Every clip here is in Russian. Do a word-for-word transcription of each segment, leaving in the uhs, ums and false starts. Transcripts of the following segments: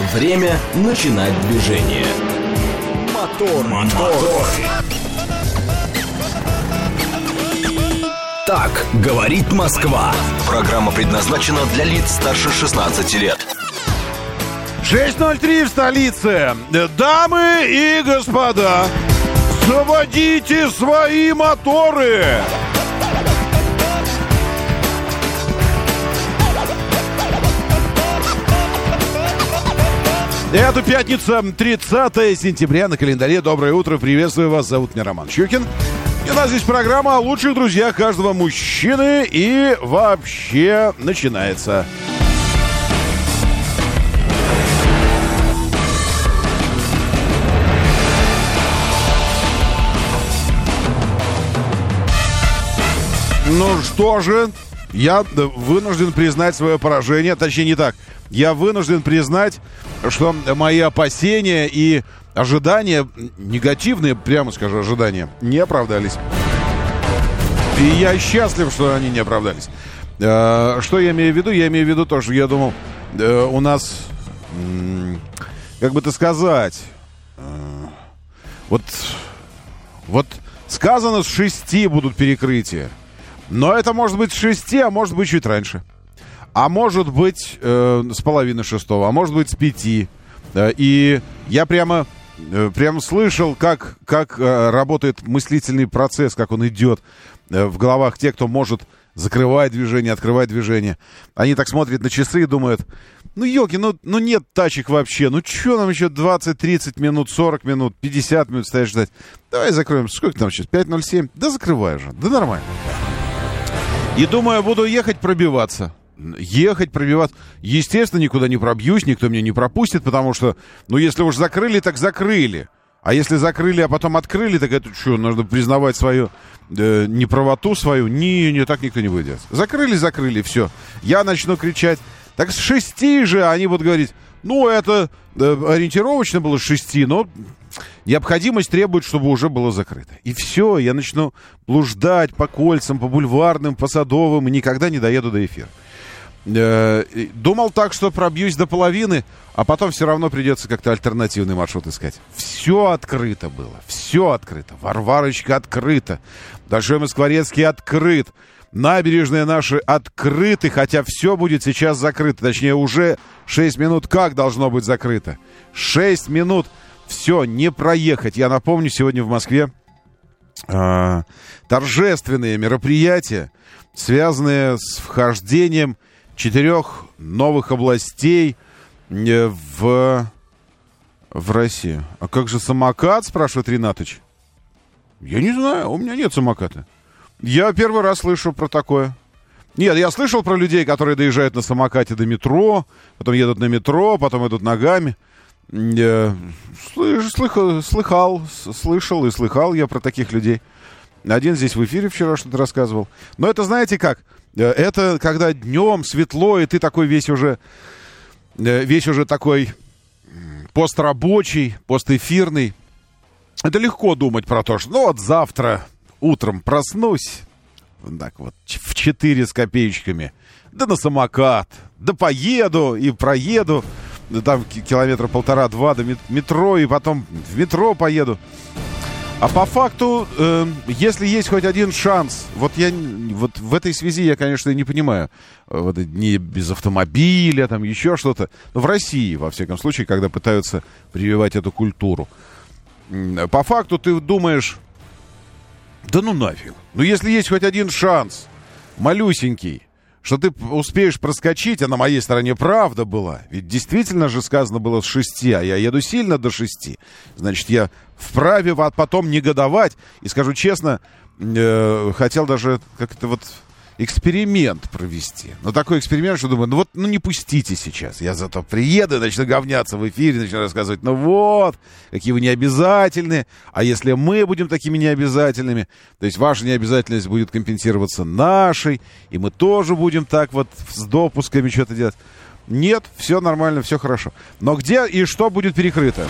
Время начинать движение. Мотор, мотор. Так говорит Москва. Программа предназначена для лиц старше шестнадцати лет. шесть ноль три в столице. Дамы и господа, заводите свои моторы. Это пятница, тридцатое сентября на календаре. Доброе утро, приветствую вас. Зовут меня Роман Щукин. И у нас здесь программа о лучших друзьях каждого мужчины. И вообще начинается. Ну что же, я вынужден признать свое поражение. Точнее, не так. Я вынужден признать, что мои опасения и ожидания, негативные, прямо скажу, ожидания, не оправдались. И я счастлив, что они не оправдались. Что я имею в виду? Я имею в виду то, что я думал, у нас, как бы это сказать, вот, вот сказано, с шести будут перекрытия. Но это может быть с шести, а может быть чуть раньше. А может быть э, с половины шестого, а может быть с пяти. Э, и я прямо, э, прямо слышал, как, как э, работает мыслительный процесс, как он идет э, в головах тех, кто может закрывать движение, открывать движение. Они так смотрят на часы и думают, ну, елки, ну, ну нет тачек вообще. Ну, что нам еще двадцать-тридцать минут, сорок минут, пятьдесят минут стоять ждать? Давай закроем. Сколько там сейчас? пять ноль семь? Да закрывай же. Да нормально. И думаю, буду ехать пробиваться. Ехать, пробиваться. Естественно, никуда не пробьюсь, никто меня не пропустит, потому что, ну, если уж закрыли, так закрыли. А если закрыли, а потом открыли, так это что, нужно признавать свою э, неправоту свою? Не, не, так никто не будет делать. Закрыли, закрыли, все. Я начну кричать. Так с шести же они будут говорить, ну, это э, ориентировочно было с шести, но необходимость требует, чтобы уже было закрыто. И все, я начну блуждать по кольцам, по бульварным, по садовым, и никогда не доеду до эфира. Думал так, что пробьюсь до половины, а потом все равно придется как-то альтернативный маршрут искать. Все открыто было, все открыто. Варварочка открыта, Большой Москворецкий открыт, набережные наши открыты, хотя все будет сейчас закрыто. Точнее, уже шесть минут как должно быть закрыто? шесть минут, все, не проехать. Я напомню, сегодня в Москве э, торжественные мероприятия, связанные с вхождением четырех новых областей в, в Россию. А как же самокат, спрашивает Ринатыч? Я не знаю, у меня нет самоката. Я первый раз слышу про такое. Нет, я слышал про людей, которые доезжают на самокате до метро, потом едут на метро, потом идут ногами. Я слыш, слыхал, слыхал, слышал и слыхал я про таких людей. Один здесь в эфире вчера что-то рассказывал. Но это, знаете как? Это когда днем светло, и ты такой весь уже, весь уже такой пострабочий, постэфирный. Это легко думать про то, что ну вот завтра утром проснусь, так вот, в четыре с копеечками, да на самокат, да поеду и проеду, да там километра полтора-два до метро, и потом в метро поеду. А по факту, э, если есть хоть один шанс, вот я вот в этой связи я, конечно, не понимаю, вот не без автомобиля, там еще что-то, но в России, во всяком случае, когда пытаются прививать эту культуру. По факту ты думаешь, да ну нафиг, ну если есть хоть один шанс, малюсенький, что ты успеешь проскочить, а на моей стороне правда была. Ведь действительно же сказано было с шести, а я еду сильно до шести. Значит, я вправе потом негодовать. И скажу честно, э, хотел даже как-то вот эксперимент провести. Но такой эксперимент, что думаю, ну вот, ну не пустите сейчас. Я зато приеду, начну говняться в эфире, начну рассказывать, ну вот, какие вы необязательные. А если мы будем такими необязательными, то есть ваша необязательность будет компенсироваться нашей, и мы тоже будем так вот с допусками что-то делать. Нет, все нормально, все хорошо. Но где и что будет перекрыто?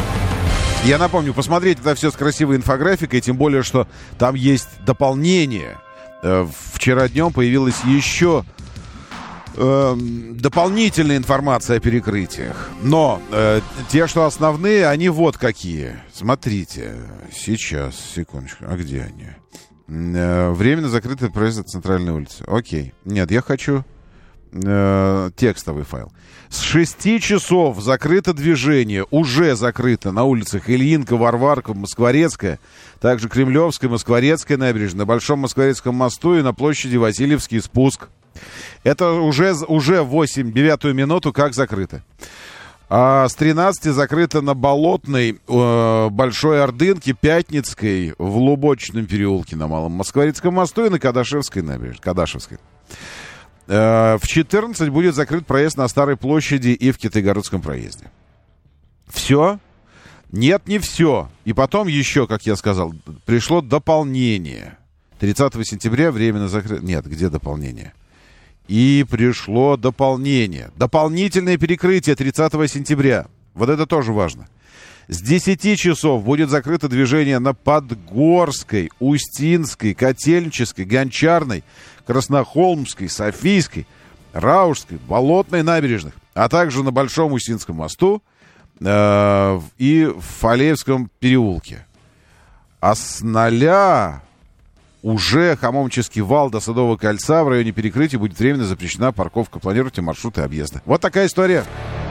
Я напомню, посмотреть это все с красивой инфографикой, тем более, что там есть дополнение. Вчера днем появилось еще э, дополнительная информация о перекрытиях. Но э, те, что основные, они вот какие. Смотрите, сейчас, секундочку, а где они? Э, временно закрытый проезд от центральной улицы. Окей. Нет, я хочу э, текстовый файл. С шести часов закрыто движение, уже закрыто на улицах Ильинка, Варварка, Москворецкая, также Кремлевская, Москворецкая набережная, на Большом Москворецком мосту и на площади Васильевский спуск. Это уже, уже восемь, девятую минуту как закрыто. А с тринадцати закрыто на Болотной, э, Большой Ордынке, Пятницкой, в Лубочном переулке на Малом Москворецком мосту и на Кадашевской набережной. Кадашевской. Э, в четырнадцать будет закрыт проезд на Старой площади и в Китайгородском проезде. Все? Нет, не все. И потом еще, как я сказал, пришло дополнение. тридцатого сентября временно закрыто... Нет, где дополнение? И пришло дополнение. Дополнительное перекрытие тридцатого сентября. Вот это тоже важно. С десяти часов будет закрыто движение на Подгорской, Устинской, Котельнической, Гончарной, Краснохолмской, Софийской, Раушской, Болотной набережных, а также на Большом Устинском мосту э, и в Фалеевском переулке. А с ноля... Уже Хамомческий вал до Садового кольца в районе перекрытия будет временно запрещена парковка. Планируйте маршруты объезда. Вот такая история.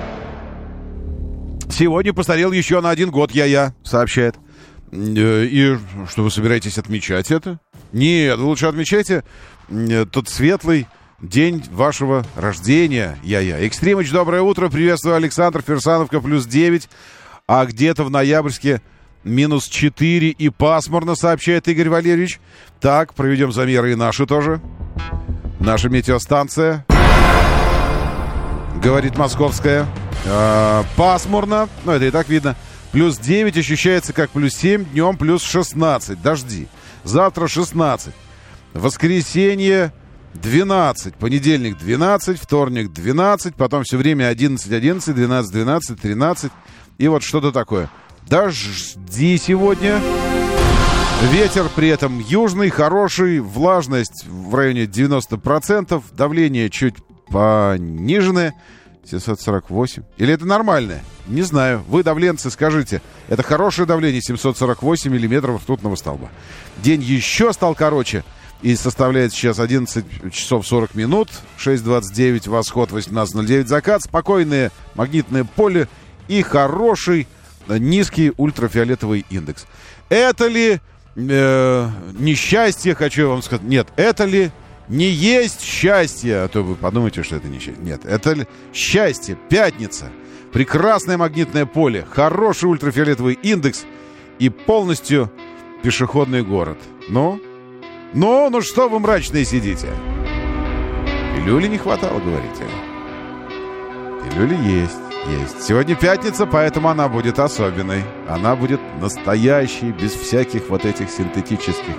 Сегодня постарел еще на один год я-я, сообщает. И что, вы собираетесь отмечать это? Нет, вы лучше отмечайте тот светлый день вашего рождения, я-я. Экстримыч, доброе утро. Приветствую, Александр. Ферсановка плюс девять. А где-то в ноябрьске минус четыре и пасмурно, сообщает Игорь Валерьевич. Так, проведем замеры и наши тоже. Наша метеостанция, говорит московская. Э, пасмурно, ну это и так видно. Плюс девять ощущается как плюс семь, днем плюс шестнадцать. Дожди. Завтра шестнадцать. Воскресенье двенадцать. Понедельник двенадцать, вторник двенадцать. Потом все время одиннадцать, одиннадцать, двенадцать, двенадцать, тринадцать. И вот что-то такое. Дожди сегодня. Ветер при этом южный, хороший. Влажность в районе девяносто процентов. Давление чуть пониженное. семьсот сорок восемь. Или это нормальное? Не знаю. Вы, давленцы, скажите. Это хорошее давление, семьсот сорок восемь миллиметров ртутного столба. День еще стал короче. И составляет сейчас одиннадцать часов сорок минут. шесть двадцать девять восход, восемнадцать ноль девять закат. Спокойное магнитное поле. И хороший низкий ультрафиолетовый индекс. Это ли э, несчастье, хочу я вам сказать? Нет, это ли не есть счастье? А то вы подумаете, что это несчастье. Нет, это ли счастье. Пятница. Прекрасное магнитное поле, хороший ультрафиолетовый индекс и полностью пешеходный город. Ну? Ну, ну что вы мрачные сидите? Пилюли не хватало, говорите? Пилюли есть. Есть. Сегодня пятница, поэтому она будет особенной. Она будет настоящей, без всяких вот этих синтетических.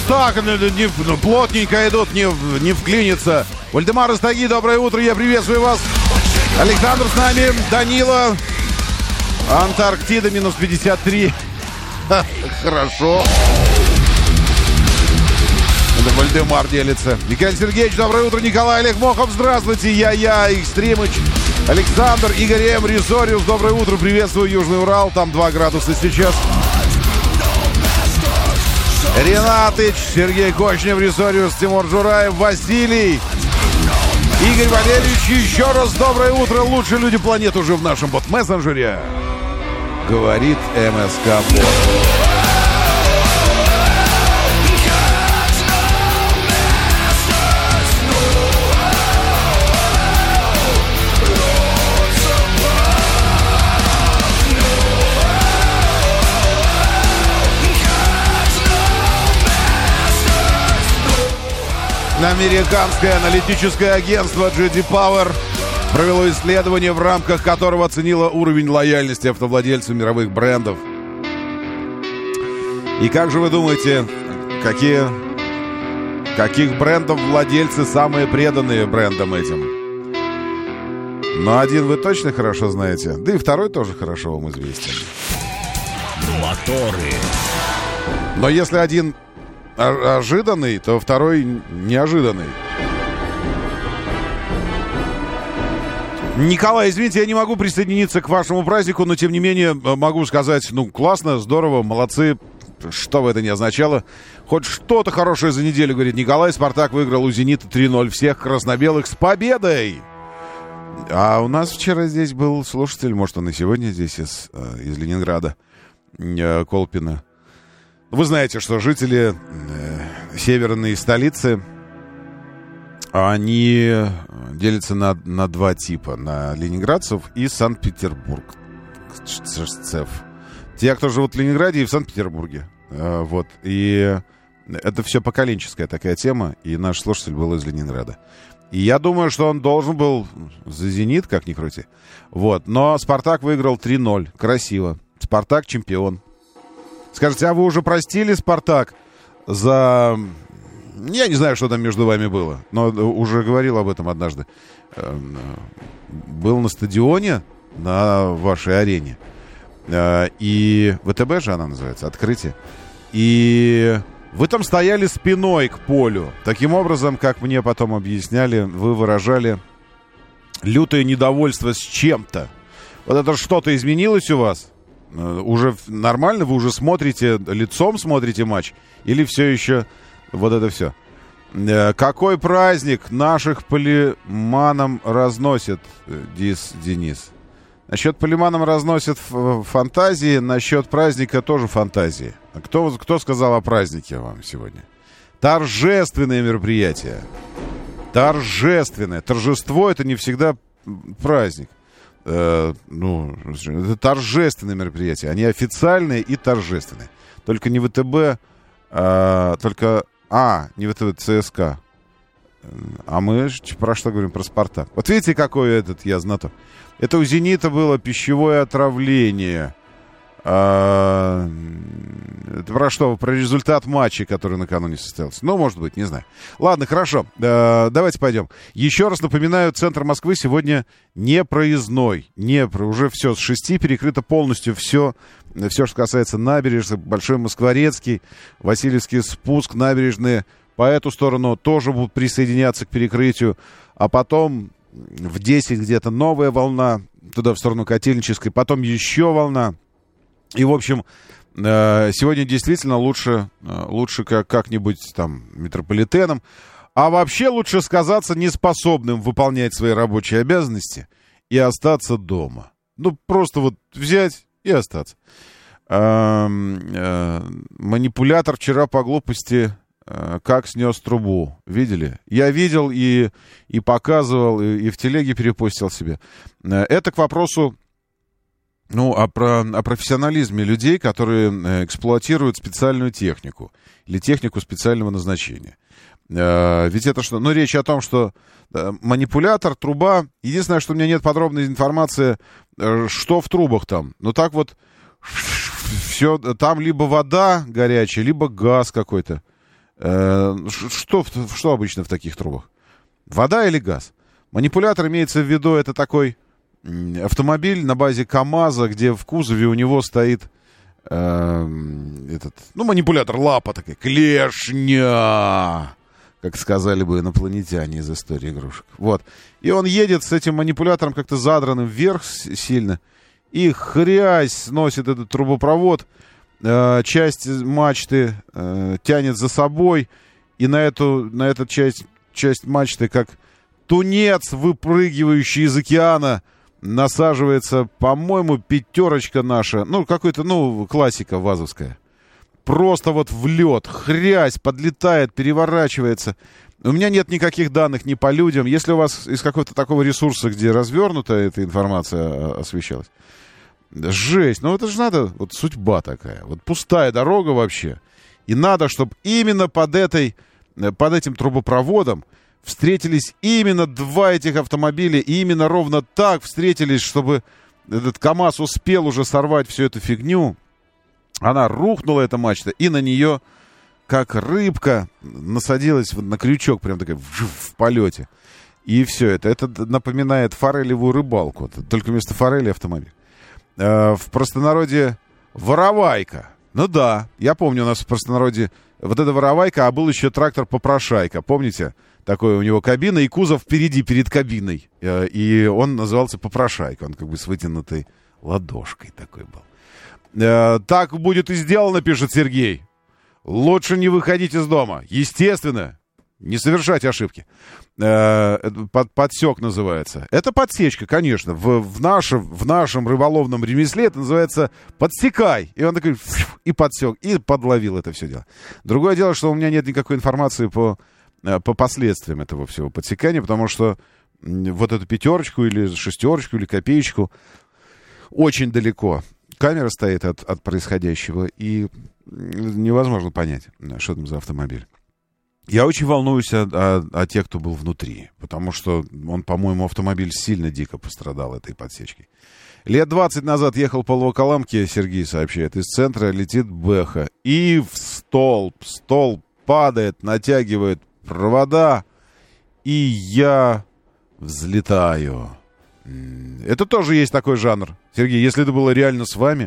так, не, ну, плотненько идут, не, не вклинится. Вальдемар из Тайги, доброе утро, я приветствую вас. Александр с нами, Данила. Антарктида минус пятьдесят три. Хорошо. Это Вальдемар делится. Михаил Сергеевич, доброе утро. Николай Олег Мохов, здравствуйте. Я-я, Экстримыч. Александр, Игорь М. Ризориус, доброе утро. Приветствую Южный Урал. Там два градуса сейчас. Ренатыч, Сергей Кочнев, Ризориус, Тимур Жураев, Василий. Игорь Валерьевич, еще раз доброе утро. Лучшие люди планеты уже в нашем бот-мессенджере. Говорит МСК-бот. Американское аналитическое агентство джей ди Power провело исследование, в рамках которого оценило уровень лояльности автовладельцев мировых брендов. И как же вы думаете, какие, каких брендов владельцы самые преданные брендам этим? Но один вы точно хорошо знаете, да и второй тоже хорошо вам известен. Моторы. Но если один ожиданный, то второй неожиданный. Николай, извините, я не могу присоединиться к вашему празднику, но тем не менее могу сказать, ну, классно, здорово, молодцы. Что бы это ни означало. Хоть что-то хорошее за неделю, говорит Николай. Спартак выиграл у Зенита три ноль. Всех красно-белых с победой! А у нас вчера здесь был слушатель, может, он и сегодня здесь из, из Ленинграда, Колпина. Вы знаете, что жители э, северной столицы, они делятся на, на два типа. На ленинградцев и Санкт-Петербург. Те, кто живут в Ленинграде и в Санкт-Петербурге. Э, вот. И это все поколенческая такая тема. И наш слушатель был из Ленинграда. И я думаю, что он должен был за «Зенит», как ни крути. Вот. Но «Спартак» выиграл три ноль. Красиво. «Спартак» чемпион. Скажите, а вы уже простили «Спартак» за... Я не знаю, что там между вами было, но уже говорил об этом однажды. Был на стадионе, на вашей арене. И ВТБ же она называется, «Открытие». И вы там стояли спиной к полю. Таким образом, как мне потом объясняли, вы выражали лютое недовольство с чем-то. Вот это что-то изменилось у вас? Уже нормально? Вы уже смотрите, лицом смотрите матч? Или все еще вот это все? Какой праздник наших полиманам разносит, Дис, Денис? Насчет полиманам разносят фантазии, насчет праздника тоже фантазии. А кто, кто сказал о празднике вам сегодня? Торжественное мероприятие. Торжественное. Торжество — это не всегда праздник. Э, ну, это торжественные мероприятия. Они официальные и торжественные. Только не ВТБ, а, только... А, не ВТБ, ЦСКА. А мы про что говорим? Про «Спартак». Вот видите, какой этот я знаток. Это у «Зенита» было пищевое отравление. А, это про что? Про результат матча, который накануне состоялся. Ну, может быть, не знаю. Ладно, хорошо. А, давайте пойдем. Еще раз напоминаю, центр Москвы сегодня не проездной. Не, уже все, с шести перекрыто полностью все. Все, что касается набережной, Большой Москворецкий, Васильевский спуск, набережные по эту сторону тоже будут присоединяться к перекрытию. А потом в десять где-то новая волна туда в сторону Котельнической, потом еще волна. И, в общем, сегодня действительно лучше, лучше как, как-нибудь там метрополитеном. А вообще лучше сказаться неспособным выполнять свои рабочие обязанности и остаться дома. Ну, просто вот взять и остаться. А, а, манипулятор вчера по глупости а, как снес трубу. Видели? Я видел и, и показывал, и, и в телеге перепостил себе. А, это к вопросу, ну, о, про, о профессионализме людей, которые эксплуатируют специальную технику или технику специального назначения. А, ведь это что? Ну, речь о том, что да, манипулятор, труба. Единственное, что у меня нет подробной информации, что в трубах там. Ну, так вот, все, там либо вода горячая, либо газ какой-то. Э, что, что обычно в таких трубах? Вода или газ? Манипулятор, имеется в виду, это такой автомобиль на базе КамАЗа, где в кузове у него стоит э, этот, ну, манипулятор, лапа такая, клешня, как сказали бы инопланетяне из истории игрушек. Вот. И он едет с этим манипулятором как-то задранным вверх сильно, и хрясь сносит этот трубопровод, э, часть мачты э, тянет за собой, и на эту, на эту часть, часть мачты, как тунец, выпрыгивающий из океана, насаживается, по-моему, пятерочка наша, ну, какой-то, ну, классика вазовская. Просто вот в лед, хрясь, подлетает, переворачивается. У меня нет никаких данных ни по людям. Если у вас из какого-то такого ресурса, где развернута эта информация освещалась, жесть. Ну, это же надо, вот судьба такая. Вот пустая дорога вообще. И надо, чтобы именно под этой, под этим трубопроводом встретились именно два этих автомобиля, и именно ровно так встретились, чтобы этот КамАЗ успел уже сорвать всю эту фигню. Она рухнула, эта мачта, и на нее, как рыбка, насадилась на крючок, прям такая в, в полете. И все это. Это напоминает форелевую рыбалку, только вместо форели автомобиль. Э, в простонародье воровайка. Ну да, я помню, у нас в простонародье вот эта воровайка, а был еще трактор-попрошайка, помните? Такой у него кабина, и кузов впереди, перед кабиной. И он назывался попрошайка. Он как бы с вытянутой ладошкой такой был. Так будет и сделано, пишет Сергей. Лучше не выходить из дома. Естественно, не совершать ошибки. Под, подсек называется. Это подсечка, конечно. В, в, нашем, в нашем рыболовном ремесле это называется подсекай. И он такой и подсек, и подловил это все дело. Другое дело, что у меня нет никакой информации по... по последствиям этого всего подсекания, потому что вот эту пятерочку или шестерочку или копеечку очень далеко. Камера стоит от, от происходящего, и невозможно понять, что там за автомобиль. Я очень волнуюсь о, о, о тех, кто был внутри, потому что он, по-моему, автомобиль сильно дико пострадал этой подсечкой. Лет двадцать назад ехал по Волоколамке, Сергей сообщает, из центра летит бэха, и в столб, столб падает, натягивает провода, и я взлетаю. Это тоже есть такой жанр. Сергей, если это было реально с вами,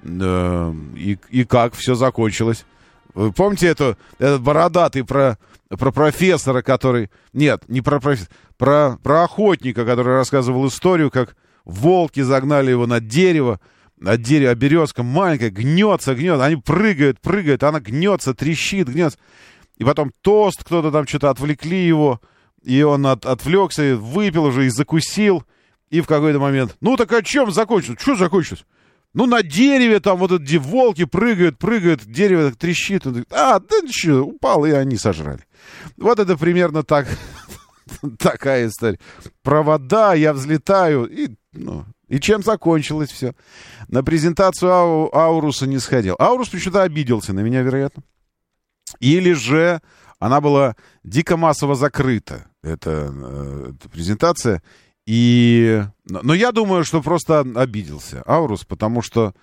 э, и, и как все закончилось? Вы помните эту, этот бородатый про, про профессора, который... Нет, не про профессора, про, про охотника, который рассказывал историю, как волки загнали его на дерево, от дерева, березка маленькая, гнется, гнется, они прыгают, прыгают, она гнется, трещит, гнется. И потом тост, кто-то там что-то отвлекли его, и он от, отвлекся, выпил уже и закусил. И в какой-то момент, ну так о чем закончилось? Что закончилось? Ну на дереве там вот эти волки прыгают, прыгают, дерево так трещит. Он говорит, а, да что, упал, и они сожрали. Вот это примерно так, такая история. Провода, я взлетаю, и, ну, и чем закончилось все? На презентацию Ау, Ауруса не сходил. Аурус почему-то обиделся на меня, вероятно. Или же она была дико массово закрыта, эта, эта презентация. И... Но я думаю, что просто обиделся Аурус, потому что,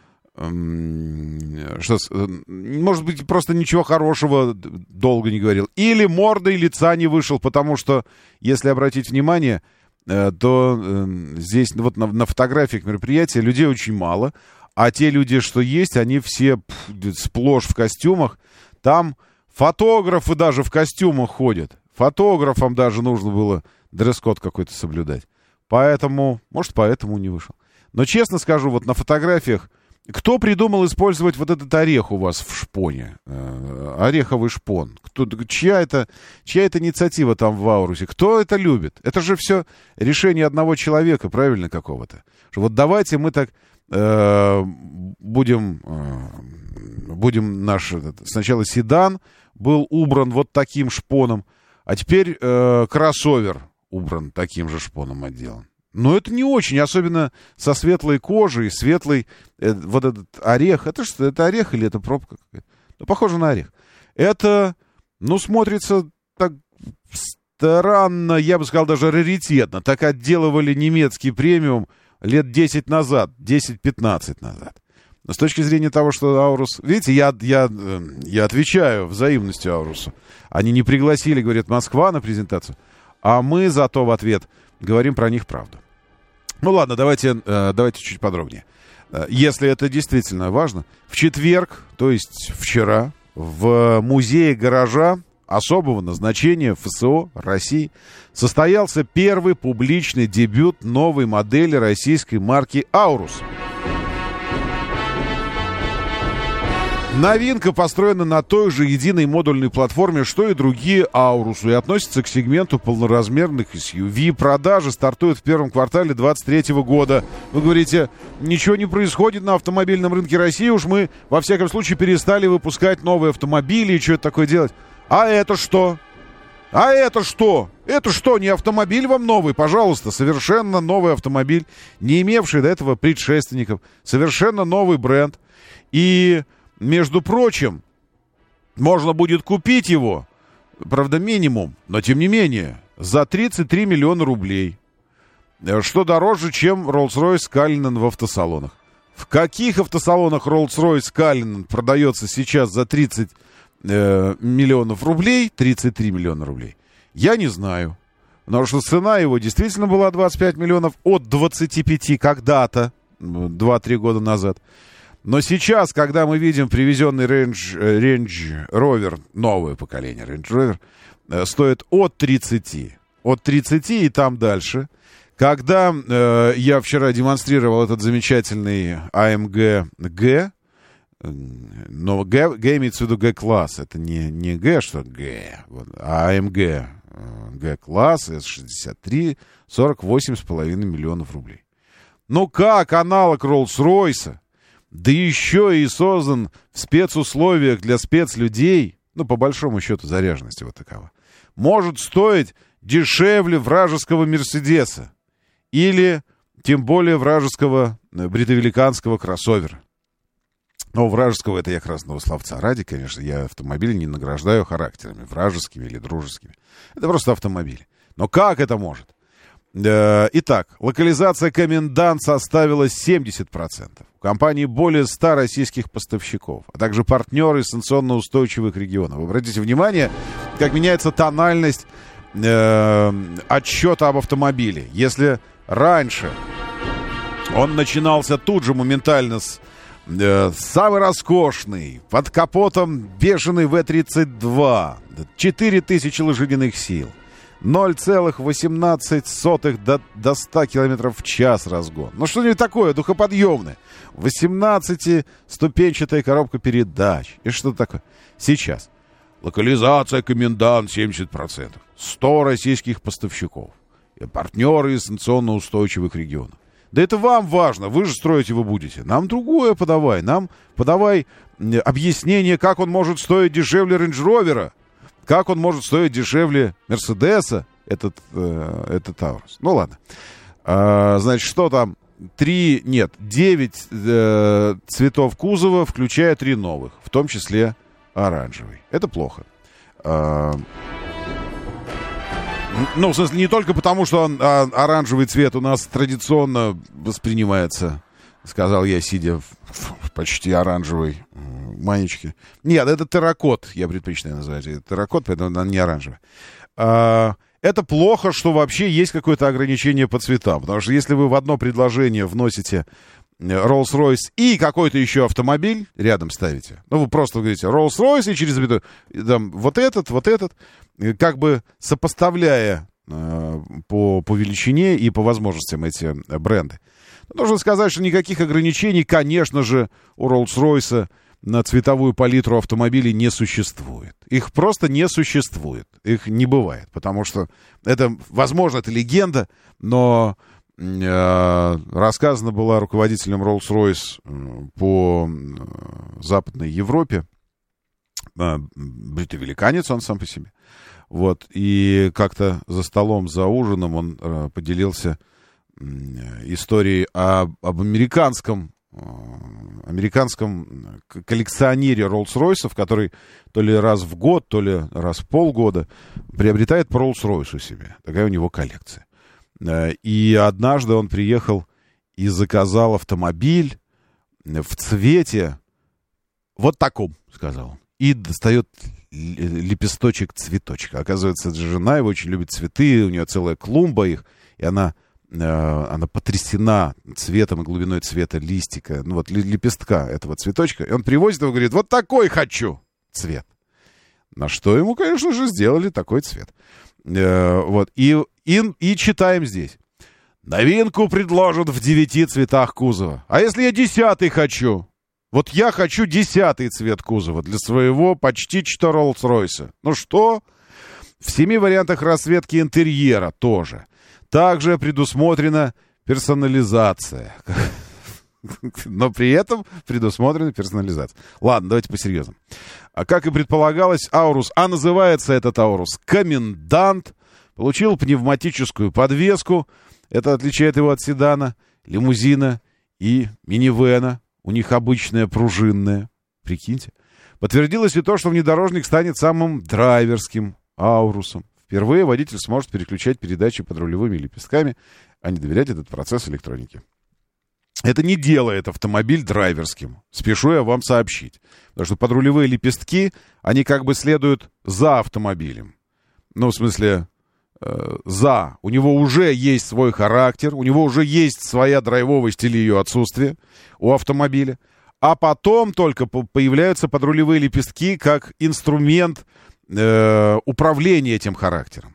эм, что, может быть, просто ничего хорошего долго не говорил. Или мордой лица не вышел, потому что, если обратить внимание, э, то э, здесь вот на, на фотографиях мероприятия людей очень мало, а те люди, что есть, они все пф, сплошь в костюмах. Там фотографы даже в костюмах ходят. Фотографам даже нужно было дресс-код какой-то соблюдать. Поэтому, может, поэтому не вышел. Но честно скажу, вот на фотографиях, кто придумал использовать вот этот орех у вас в шпоне? Э, ореховый шпон. Кто, чья, это, чья это инициатива там в Аурусе? Кто это любит? Это же все решение одного человека, правильно, какого-то. Что вот давайте мы так э, будем, э, будем наш этот, сначала седан был убран вот таким шпоном, а теперь э, кроссовер убран таким же шпоном отделан. Но это не очень, особенно со светлой кожей, светлый э, вот этот орех. Это что, это орех или это пробка какая-то? Ну, похоже на орех. Это, ну, смотрится так странно, я бы сказал, даже раритетно. Так отделывали немецкий премиум лет десять назад, десять-пятнадцать назад. с точки зрения того, что Аурус... Видите, я, я, я отвечаю взаимностью Аурусу. Они не пригласили, говорит, Москва на презентацию, а мы зато в ответ говорим про них правду. Ну ладно, давайте, давайте чуть подробнее. Если это действительно важно, в четверг, то есть вчера, в музее гаража особого назначения ФСО России состоялся первый публичный дебют новой модели российской марки «Аурус». Новинка построена на той же единой модульной платформе, что и другие «Аурусы», и относится к сегменту полноразмерных эс ю ви. Продажи стартуют в первом квартале двадцать третьего года. Вы говорите, ничего не происходит на автомобильном рынке России, уж мы, во всяком случае, перестали выпускать новые автомобили и что это такое делать. А это что? А это что? Это что, не автомобиль вам новый? Пожалуйста, совершенно новый автомобиль, не имевший до этого предшественников. Совершенно новый бренд. И, между прочим, можно будет купить его, правда, минимум, но тем не менее, за тридцать три миллиона рублей. Что дороже, чем Rolls-Royce Cullinan в автосалонах. В каких автосалонах Rolls-Royce Cullinan продается сейчас за тридцать миллионов рублей, тридцать три миллиона рублей, я не знаю. Потому что цена его действительно была двадцать пять миллионов от двадцати пяти когда-то, два-три года назад. Но сейчас, когда мы видим привезенный Range, Range Rover, новое поколение Range Rover, стоит от тридцати, от тридцати и там дальше. Когда э, я вчера демонстрировал этот замечательный а эм джи G, но G, G имеется в виду G-класс, это не, не G, что G, вот, а а эм джи G-класс, эс шестьдесят три, сорок восемь с половиной миллионов рублей. Ну как аналог Rolls-Royce, да еще и создан в спецусловиях для спецлюдей, ну по большому счету заряженности вот такова, может стоить дешевле вражеского Мерседеса или тем более вражеского бритовеликанского кроссовера. Но вражеского это я красного словца ради, конечно, я автомобили не награждаю характерами, вражескими или дружескими. Это просто автомобили. Но как это может? Итак, локализация «Комендант» составила семьдесят процентов. У компании более ста российских поставщиков, а также партнеры из санкционно-устойчивых регионов. Вы обратите внимание, как меняется тональность э, отсчета об автомобиле. Если раньше он начинался тут же моментально с э, самый роскошный, под капотом бешеный вэ тридцать два, четыре тысячи лошадиных сил, ноль целых восемнадцать сотых до, до ста километров в час разгон. Ну, что-нибудь такое, духоподъемное. восемнадцатиступенчатая коробка передач. И что такое? Сейчас. Локализация «Комендант» семьдесят процентов. сто российских поставщиков. И партнеры из санкционно-устойчивых регионов. Да это вам важно. Вы же строить его будете. Нам другое подавай. Нам подавай объяснение, как он может стоить дешевле Range Rover. Как он может стоить дешевле Мерседеса, этот, э, этот Таурус? Ну, ладно. А, значит, что там? Три, нет, девять э, цветов кузова, включая три новых, в том числе оранжевый. Это плохо. А, ну, в смысле, не только потому, что он, а, оранжевый цвет у нас традиционно воспринимается, сказал я, сидя в, в почти оранжевой манечке. Нет, это терракот, я предпочитаю называть. Это терракот, поэтому он не оранжевый. А, это плохо, что вообще есть какое-то ограничение по цветам. Потому что если вы в одно предложение вносите Rolls-Royce и какой-то еще автомобиль рядом ставите, ну, вы просто говорите Rolls-Royce и через там, вот этот, вот этот, как бы сопоставляя э, по, по величине и по возможностям эти бренды. Нужно сказать, что никаких ограничений, конечно же, у Rolls-Royce на цветовую палитру автомобилей не существует. Их просто не существует. Их не бывает. Потому что это, возможно, это легенда, но э, рассказана была руководителем Rolls-Royce по Западной Европе. Э, бритовеликанец он сам по себе. Вот. И как-то за столом, за ужином он э, поделился э, историей об, об американском американском коллекционере Rolls-Royce, который то ли раз в год, то ли раз в полгода приобретает по Rolls-Royce у себя. Такая у него коллекция. И однажды он приехал и заказал автомобиль в цвете вот таком, сказал. И достает лепесточек цветочка. Оказывается, жена его очень любит цветы, у нее целая клумба их, и она, э, она потрясена цветом и глубиной цвета листика, ну вот лепестка этого цветочка. И он привозит его и говорит, вот такой хочу цвет. На что ему, конечно же, сделали такой цвет. Э, вот. И, и, и читаем здесь. Новинку предложат в девяти цветах кузова. А если я десятый хочу? Вот я хочу десятый цвет кузова для своего почти что Роллс-Ройса. Ну что? В семи вариантах расцветки интерьера тоже. Также предусмотрена персонализация. Но при этом предусмотрена персонализация. Ладно, давайте по-серьезному. А как и предполагалось, Аурус, а называется этот Аурус Комендант, получил пневматическую подвеску. Это отличает его от седана, лимузина и минивэна. У них обычная пружинная. Прикиньте. Подтвердилось и то, что внедорожник станет самым драйверским Аурусом. Впервые водитель сможет переключать передачи под рулевыми лепестками, а не доверять этот процесс электронике. Это не делает автомобиль драйверским. Спешу я вам сообщить. Потому что подрулевые лепестки, они как бы следуют за автомобилем. Ну, в смысле, э, за. У него уже есть свой характер, у него уже есть своя драйвовость или ее отсутствие у автомобиля. А потом только появляются подрулевые лепестки как инструмент э, управления этим характером.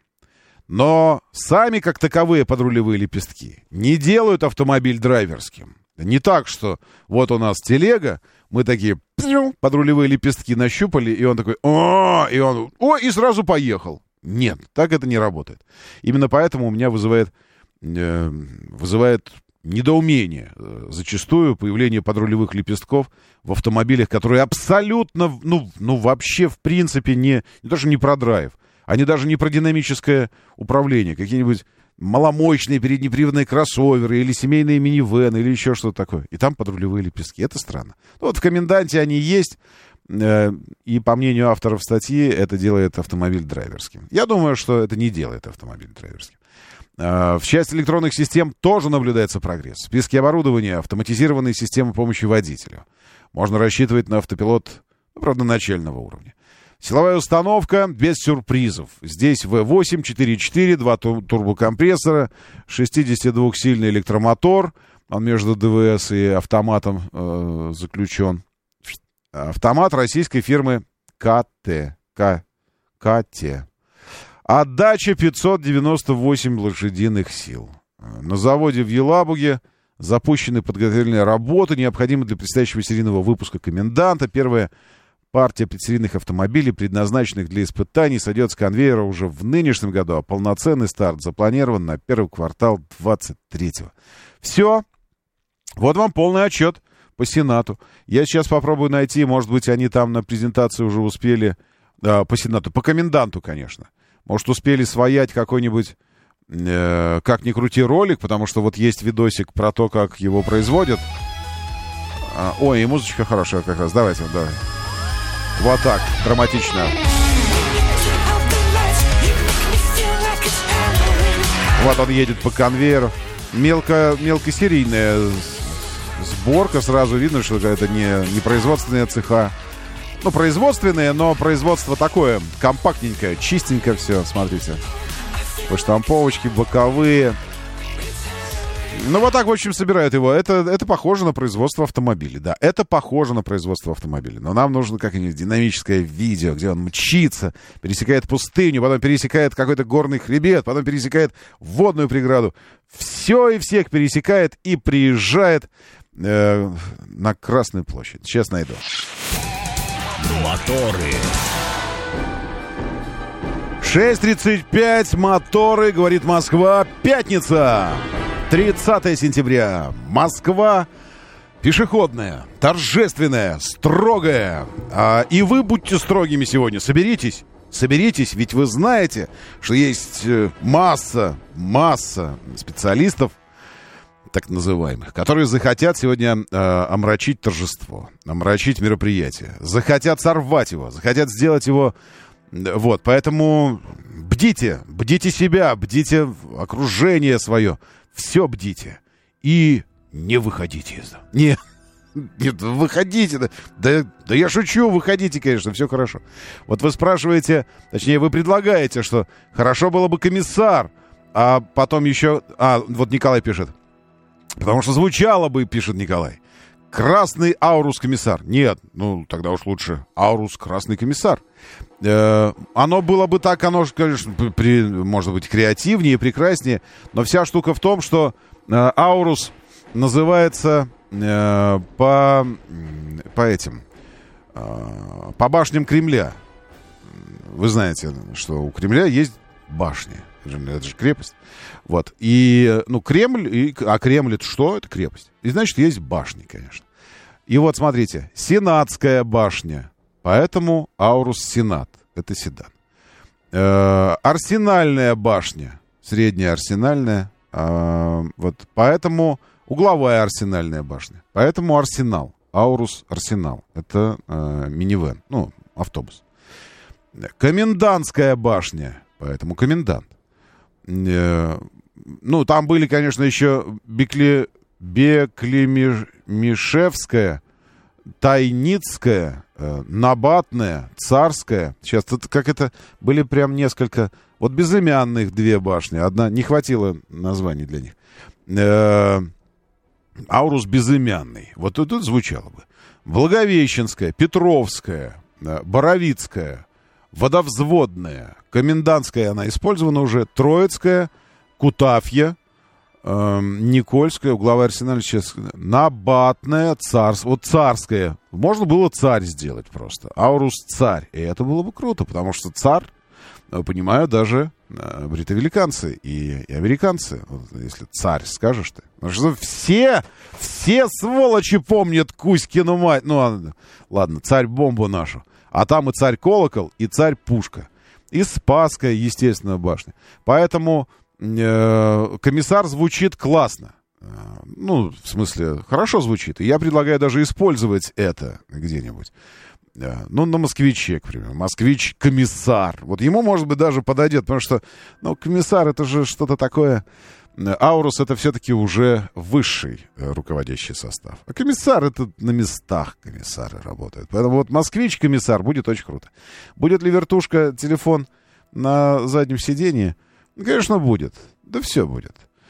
Но сами, как таковые подрулевые лепестки, не делают автомобиль драйверским. Не так, что вот у нас телега, мы такие подрулевые лепестки нащупали, и он такой, о, и он, о, и сразу поехал. Нет, так это не работает. Именно поэтому у меня вызывает, э, вызывает недоумение зачастую появление подрулевых лепестков в автомобилях, которые абсолютно, ну, ну вообще в принципе не, не то, что не про драйв, они даже не про динамическое управление. Какие-нибудь маломощные переднеприводные кроссоверы или семейные минивэны или еще что-то такое. И там подрулевые лепестки. Это странно. Ну, вот в «Коменданте» они есть. Э, и по мнению авторов статьи, это делает автомобиль драйверским. Я думаю, что это не делает автомобиль драйверским. Э, в части электронных систем тоже наблюдается прогресс. В списке оборудования автоматизированные системы помощи водителю. Можно рассчитывать на автопилот, ну, правда, начального уровня. Силовая установка без сюрпризов. Здесь вэ восемь, четыре четыре, два турбокомпрессора, шестидесятидвухсильный электромотор. Он между ДВС и автоматом э, заключен. Автомат российской фирмы КТ. К, КТ. Отдача пятьсот девяносто восемь лошадиных сил. На заводе в Елабуге запущены подготовительные работы, необходимые для предстоящего серийного выпуска «Коменданта». Первая партия предсерийных автомобилей, предназначенных для испытаний, сойдет с конвейера уже в нынешнем году, а полноценный старт запланирован на первый квартал двадцать третьего. Все. Вот вам полный отчет по Сенату. Я сейчас попробую найти, может быть, они там на презентации уже успели, э, по Сенату, по Коменданту, конечно. Может, успели своять какой-нибудь, э, как ни крути, ролик, потому что вот есть видосик про то, как его производят. А, ой, и музычка хорошая как раз. Давайте, давай. Вот так, драматично. Вот он едет по конвейеру. Мелко, мелкосерийная сборка. Сразу видно, что это не, не производственные цеха. Ну, производственные, но производство такое компактненькое, чистенько все, смотрите. Поштамповочки боковые. Ну, вот так, в общем, собирают его. Это, это похоже на производство автомобилей. Да, это похоже на производство автомобилей. Но нам нужно как-нибудь динамическое видео, где он мчится, пересекает пустыню, потом пересекает какой-то горный хребет, потом пересекает водную преграду. Все и всех пересекает и приезжает э, на Красную площадь. Сейчас найду. Моторы. шесть тридцать пять, моторы, говорит Москва. Пятница. тридцатое сентября. Москва пешеходная, торжественная, строгая. А, и вы будьте строгими сегодня. Соберитесь, соберитесь, ведь вы знаете, что есть масса, масса специалистов, так называемых, которые захотят сегодня э, омрачить торжество, омрачить мероприятие, захотят сорвать его, захотят сделать его. Вот, поэтому бдите, бдите себя, бдите окружение свое. Все бдите. И не выходите из дома. Не, Нет, выходите. Да, да, да я шучу, выходите, конечно, все хорошо. Вот вы спрашиваете, точнее, вы предлагаете, что хорошо было бы комиссар, а потом еще... А, вот Николай пишет. Потому что звучало бы, пишет Николай. Красный Аурус комиссар. Нет, ну тогда уж лучше Аурус красный комиссар. Э, оно было бы так, оно, конечно, при, может быть, креативнее, прекраснее. Но вся штука в том, что э, Аурус называется э, по, по этим, э, по башням Кремля. Вы знаете, что у Кремля есть башни. Это же крепость. Вот. И, ну, Кремль, и, а Кремль это что? Это крепость. И, значит, есть башни, конечно. И вот, смотрите, Сенатская башня. Поэтому Аурус Сенат. Это седан. Э, Арсенальная башня. Средняя арсенальная. Э, вот. Поэтому угловая арсенальная башня. Поэтому Арсенал. Аурус Арсенал. Это э, минивэн. Ну, автобус. Комендантская башня. Поэтому комендант. Э, ну, там были, конечно, еще Бекли... Беклемишевская, Тайницкая, э, Набатная, Царская. Сейчас тут как это были прям несколько. Вот безымянных две башни. Одна, не хватило названий для них. Э, Аурус безымянный. Вот тут, тут звучало бы. Благовещенская, Петровская, э, Боровицкая, Водовзводная, Комендантская, она использована уже. Троицкая, Кутафья, Никольская, угловая арсенальная, сейчас Набатная, Царская. Вот Царская. Можно было царь сделать просто. Аурус царь. И это было бы круто, потому что царь, понимаю, даже бритовеликанцы и, и американцы. Вот, если царь скажешь ты. Потому что все, все сволочи помнят Кузькину мать. Ну, ладно, царь-бомбу нашу. А там и царь-колокол, и царь-пушка. И Спасская, естественно, башня. Поэтому... комиссар звучит классно. Ну, в смысле, хорошо звучит. И я предлагаю даже использовать это где-нибудь. Ну, на москвиче, к примеру. Москвич-комиссар. Вот ему, может быть, даже подойдет, потому что, ну, комиссар — это же что-то такое... Аурус — это все-таки уже высший руководящий состав. А комиссар — это на местах комиссары работают. Поэтому вот москвич-комиссар будет очень круто. Будет ли вертушка, телефон на заднем сиденье? Конечно, будет. Да все будет.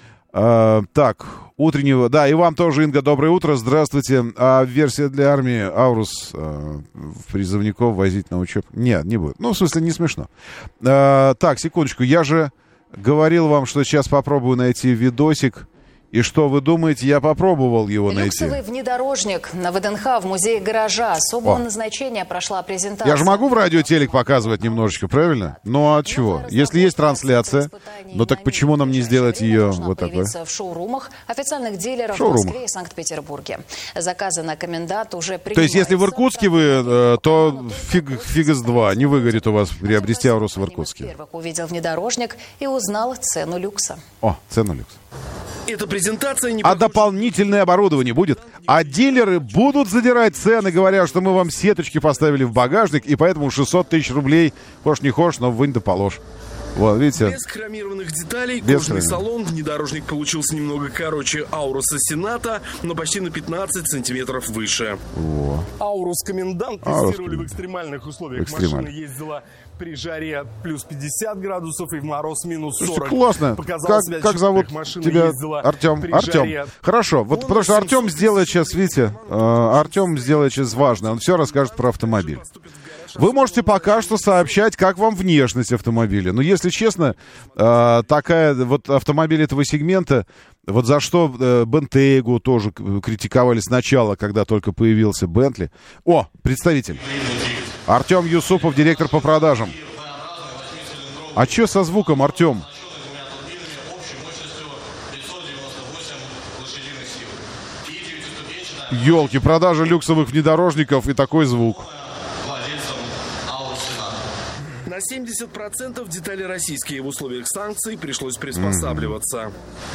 А, так, утреннего... Да, и вам тоже, Инга, доброе утро. Здравствуйте. А версия для армии Аурус а, призывников возить на учебу? Нет, не будет. Ну, в смысле, не смешно. А, так, секундочку. Я же говорил вам, что сейчас попробую найти видосик. И что вы думаете, я попробовал его найти. Люксовый внедорожник на ВДНХ в музее гаража особого О. назначения прошла презентация. Я же могу в радиотелек показывать немножечко, правильно? Ну а от чего? Если есть трансляция, ну так почему нам не сделать ее вот такой? В шоурумах официальных дилеров Шоурумах. в Москве и Санкт-Петербурге. Заказы на комендант уже принимаются. То есть если в Иркутске вы, то фиг, фига с два, не выгорит у вас приобрести Аурус в Иркутске. Первых увидел внедорожник и узнал цену люкса. О, цену люкс. Эта презентация не А похожа... дополнительное оборудование будет. А дилеры будут задирать цены, говоря, что мы вам сеточки поставили в багажник, и поэтому шестьсот тысяч рублей, хошь не хошь, но вынь да положь. Вот, видите. Без хромированных деталей, Без кожаный хроми. салон, внедорожник получился немного короче Ауруса Сената, но почти на пятнадцать сантиметров выше. Во. Аурус Комендант Аурус тестировали в Комендант. экстремальных условиях. Экстремально. Машина ездила при жаре плюс пятьдесят градусов и в мороз минус Слушайте, сорок. классно. Показала Как, себя как зовут четырех. Машина тебя? ездила Артем. при Артем. жаре Хорошо. Вот потому что Артем сделает сейчас, видите, э, Артем сделает сейчас важное. Он все расскажет про автомобиль. Вы можете пока что сообщать, как вам внешность автомобиля. Но, если честно, э, такая вот автомобиль этого сегмента, вот за что э, Бентейгу тоже критиковали сначала, когда только появился Бентли. О, представитель. Артем Юсупов, директор по продажам. А что со звуком, Артем? Ёлки, продажа люксовых внедорожников и такой звук. На семьдесят процентов детали российские, в условиях санкций пришлось приспосабливаться.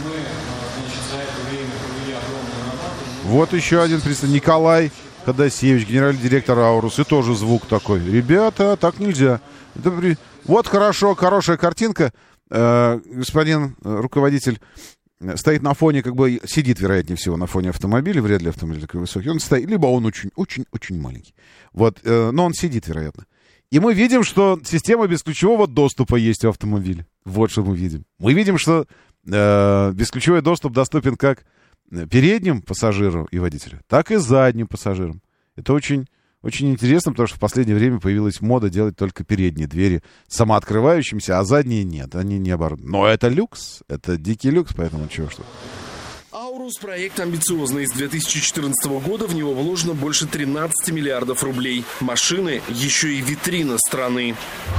Вот еще один представитель. Николай Ходосевич, генеральный директор Аурус. И тоже звук такой. Ребята, так нельзя. Это при... Вот хорошо, хорошая картинка. Э, господин руководитель стоит на фоне, как бы сидит, вероятнее всего, на фоне автомобиля, вряд ли автомобиль такой высокий, он стоит, либо он очень-очень-очень маленький. Вот, э, но он сидит, вероятно. И мы видим, что система бесключевого доступа есть у автомобиля. Вот что мы видим. Мы видим, что э, бесключевой доступ доступен как передним пассажиру и водителю, так и задним пассажирам. Это очень, очень интересно, потому что в последнее время появилась мода делать только передние двери самооткрывающимися, а задние нет, они не оборудованы. Но это люкс, это дикий люкс, поэтому чего что. Аурус — проект амбициозный. С две тысячи четырнадцатого года в него вложено больше тринадцати миллиардов рублей. Машины — еще и витрина страны.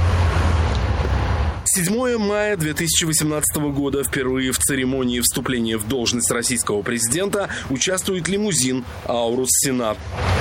седьмого мая две тысячи восемнадцатого года впервые в церемонии вступления в должность российского президента участвует лимузин «Аурус Сенат».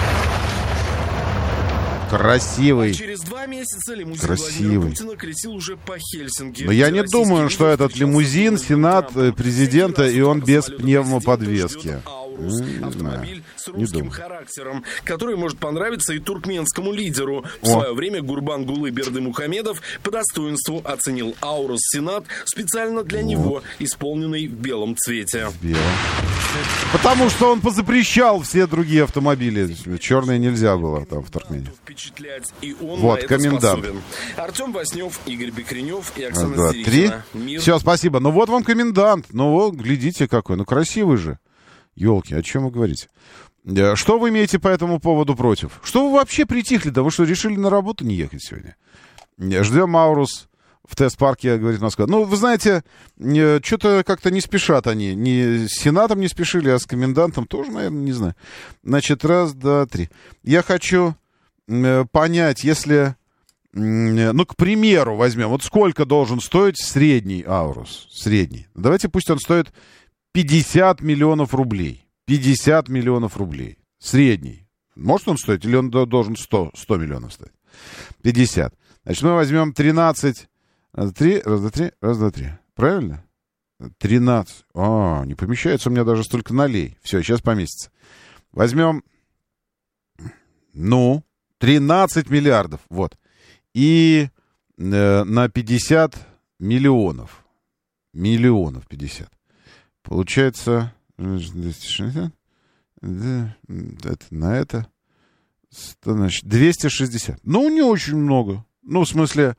Красивый. А через два месяца лимузин Красивый. Владимира Путина колесил уже по Хельсинки. Но я не думаю, что этот лимузин, Сенат президента, и он без пневмоподвески. Не Автомобиль с не русским думаю. характером, который может понравиться и туркменскому лидеру. В О. свое время Гурбангулы Бердымухамедов по достоинству оценил Аурус Сенат, специально для него, исполненный в белом цвете. Белый. Потому что он позапрещал все другие автомобили. Черные нельзя было там в Туркмении. Впечатлять, и он Вот, на это комендант. способен. Артем Воснев, Игорь Бекренев и Раз, Оксана два, три. Стерихина. Мир. Все, спасибо. Ну вот вам комендант. Ну вот, глядите какой. Ну красивый же. Ёлки, о чем вы говорите? Э, Что вы имеете по этому поводу против? Что вы вообще притихли? Да вы что, решили на работу не ехать сегодня? Э, Ждем Аурус в тест-парке, говорит Москва. Ну, вы знаете, э, что-то как-то не спешат они. Не с Сенатом не спешили, а с комендантом тоже, наверное, не знаю. Значит, раз, два, три. Я хочу э, понять, если... Ну, к примеру, возьмем, вот сколько должен стоить средний Аурус? Средний. Давайте пусть он стоит пятьдесят миллионов рублей. пятьдесят миллионов рублей. Средний. Может он стоить? Или он должен сто, сто миллионов стоить? пятьдесят. Значит, мы возьмем тринадцать. Раз, два, три. Раз, два, три. Раз, два, три. Правильно? тринадцать. А, не помещается у меня даже столько нолей. Все, сейчас поместится. Возьмем, ну, тринадцать миллиардов. Вот. И э, на пятьдесят миллионов. Миллионов пятьдесят. Получается, двести шестьдесят, да, это, на это, значит, двести шестьдесят. Ну, не очень много. Ну, в смысле,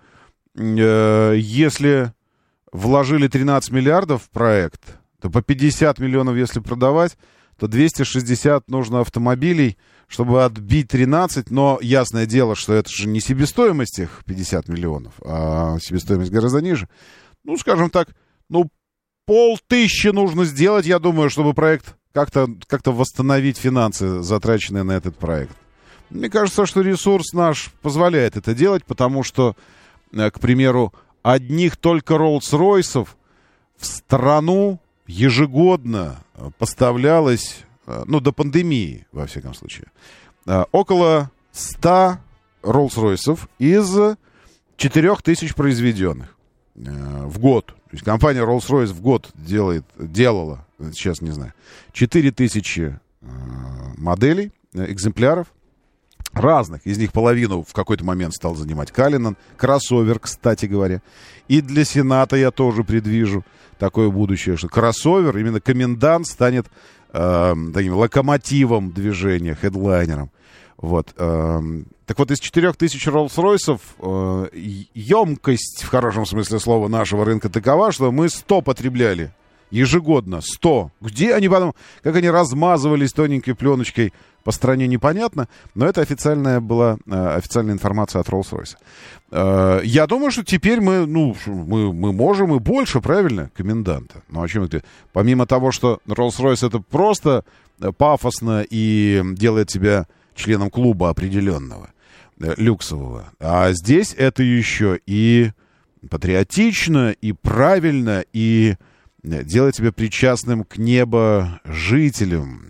э, если вложили тринадцать миллиардов в проект, то по пятьдесят миллионов, если продавать, то двести шестьдесят нужно автомобилей, чтобы отбить тринадцать. Но ясное дело, что это же не себестоимость их пятьдесят миллионов, а себестоимость гораздо ниже. Ну, скажем так, ну, полтыщи нужно сделать, я думаю, чтобы проект как-то как-то восстановить финансы, затраченные на этот проект. Мне кажется, что ресурс наш позволяет это делать, потому что, к примеру, одних только Роллс-Ройсов в страну ежегодно поставлялось, ну, до пандемии, во всяком случае, около ста Роллс-Ройсов из четырех тысяч произведенных в год. То есть компания Rolls-Royce в год делает, делала, сейчас не знаю, четыре тысячи э, моделей, э, экземпляров разных. Из них половину в какой-то момент стал занимать Калинан. Кроссовер, кстати говоря. И для Сената я тоже предвижу такое будущее, что кроссовер, именно комендант, станет э, таким локомотивом движения, хедлайнером. Вот. Э, так вот, из четырех тысяч Роллс-Ройсов э, емкость, в хорошем смысле слова, нашего рынка такова, что мы сто потребляли ежегодно. сто. Где они потом, как они размазывались тоненькой пленочкой по стране, непонятно, но это официальная была э, официальная информация от Роллс-Ройса. Э, я думаю, что теперь мы, ну, мы, мы можем и больше, правильно, коменданта. Ну, о чем это? Помимо того, что Роллс-Ройс это просто пафосно и делает тебя членом клуба определенного, люксового. А здесь это еще и патриотично, и правильно, и делает тебя причастным к небожителям,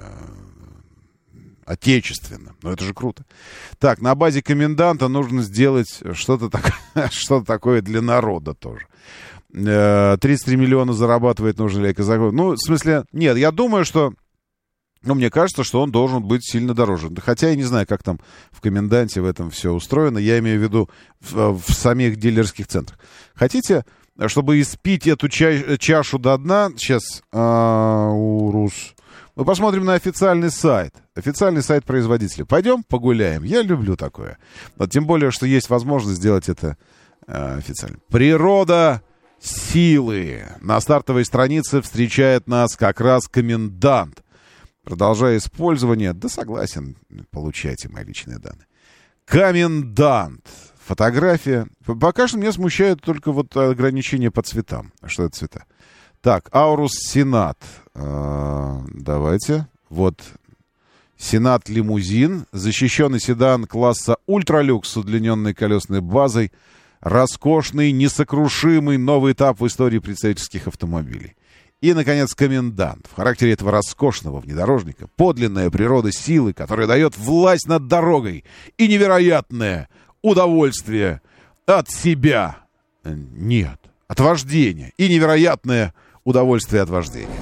отечественным. Ну, это же круто. Так, на базе коменданта нужно сделать что-то, так, что-то такое для народа тоже. тридцать три миллиона зарабатывает нужно ли Казаков? Ну, в смысле, нет, я думаю, что Но мне кажется, что он должен быть сильно дороже. Хотя я не знаю, как там в коменданте в этом все устроено. Я имею в виду в, в самих дилерских центрах. Хотите, чтобы испить эту ча- чашу до дна, сейчас, Аурус, мы посмотрим на официальный сайт. Официальный сайт производителя. Пойдем погуляем. Я люблю такое. Вот, тем более, что есть возможность сделать это э, официально. Природа силы. На стартовой странице встречает нас как раз комендант. Продолжая использование, да согласен, получайте мои личные данные. Комендант. Фотография. Пока что меня смущает только вот ограничение по цветам. Что это цвета? Так, Аурус Сенат. А, давайте. Вот. Сенат лимузин. Защищенный седан класса ультралюкс с удлиненной колесной базой. Роскошный, несокрушимый новый этап в истории представительских автомобилей. И, наконец, комендант. В характере этого роскошного внедорожника подлинная природа силы, которая дает власть над дорогой и невероятное удовольствие от себя. Нет, от вождения. И невероятное удовольствие от вождения.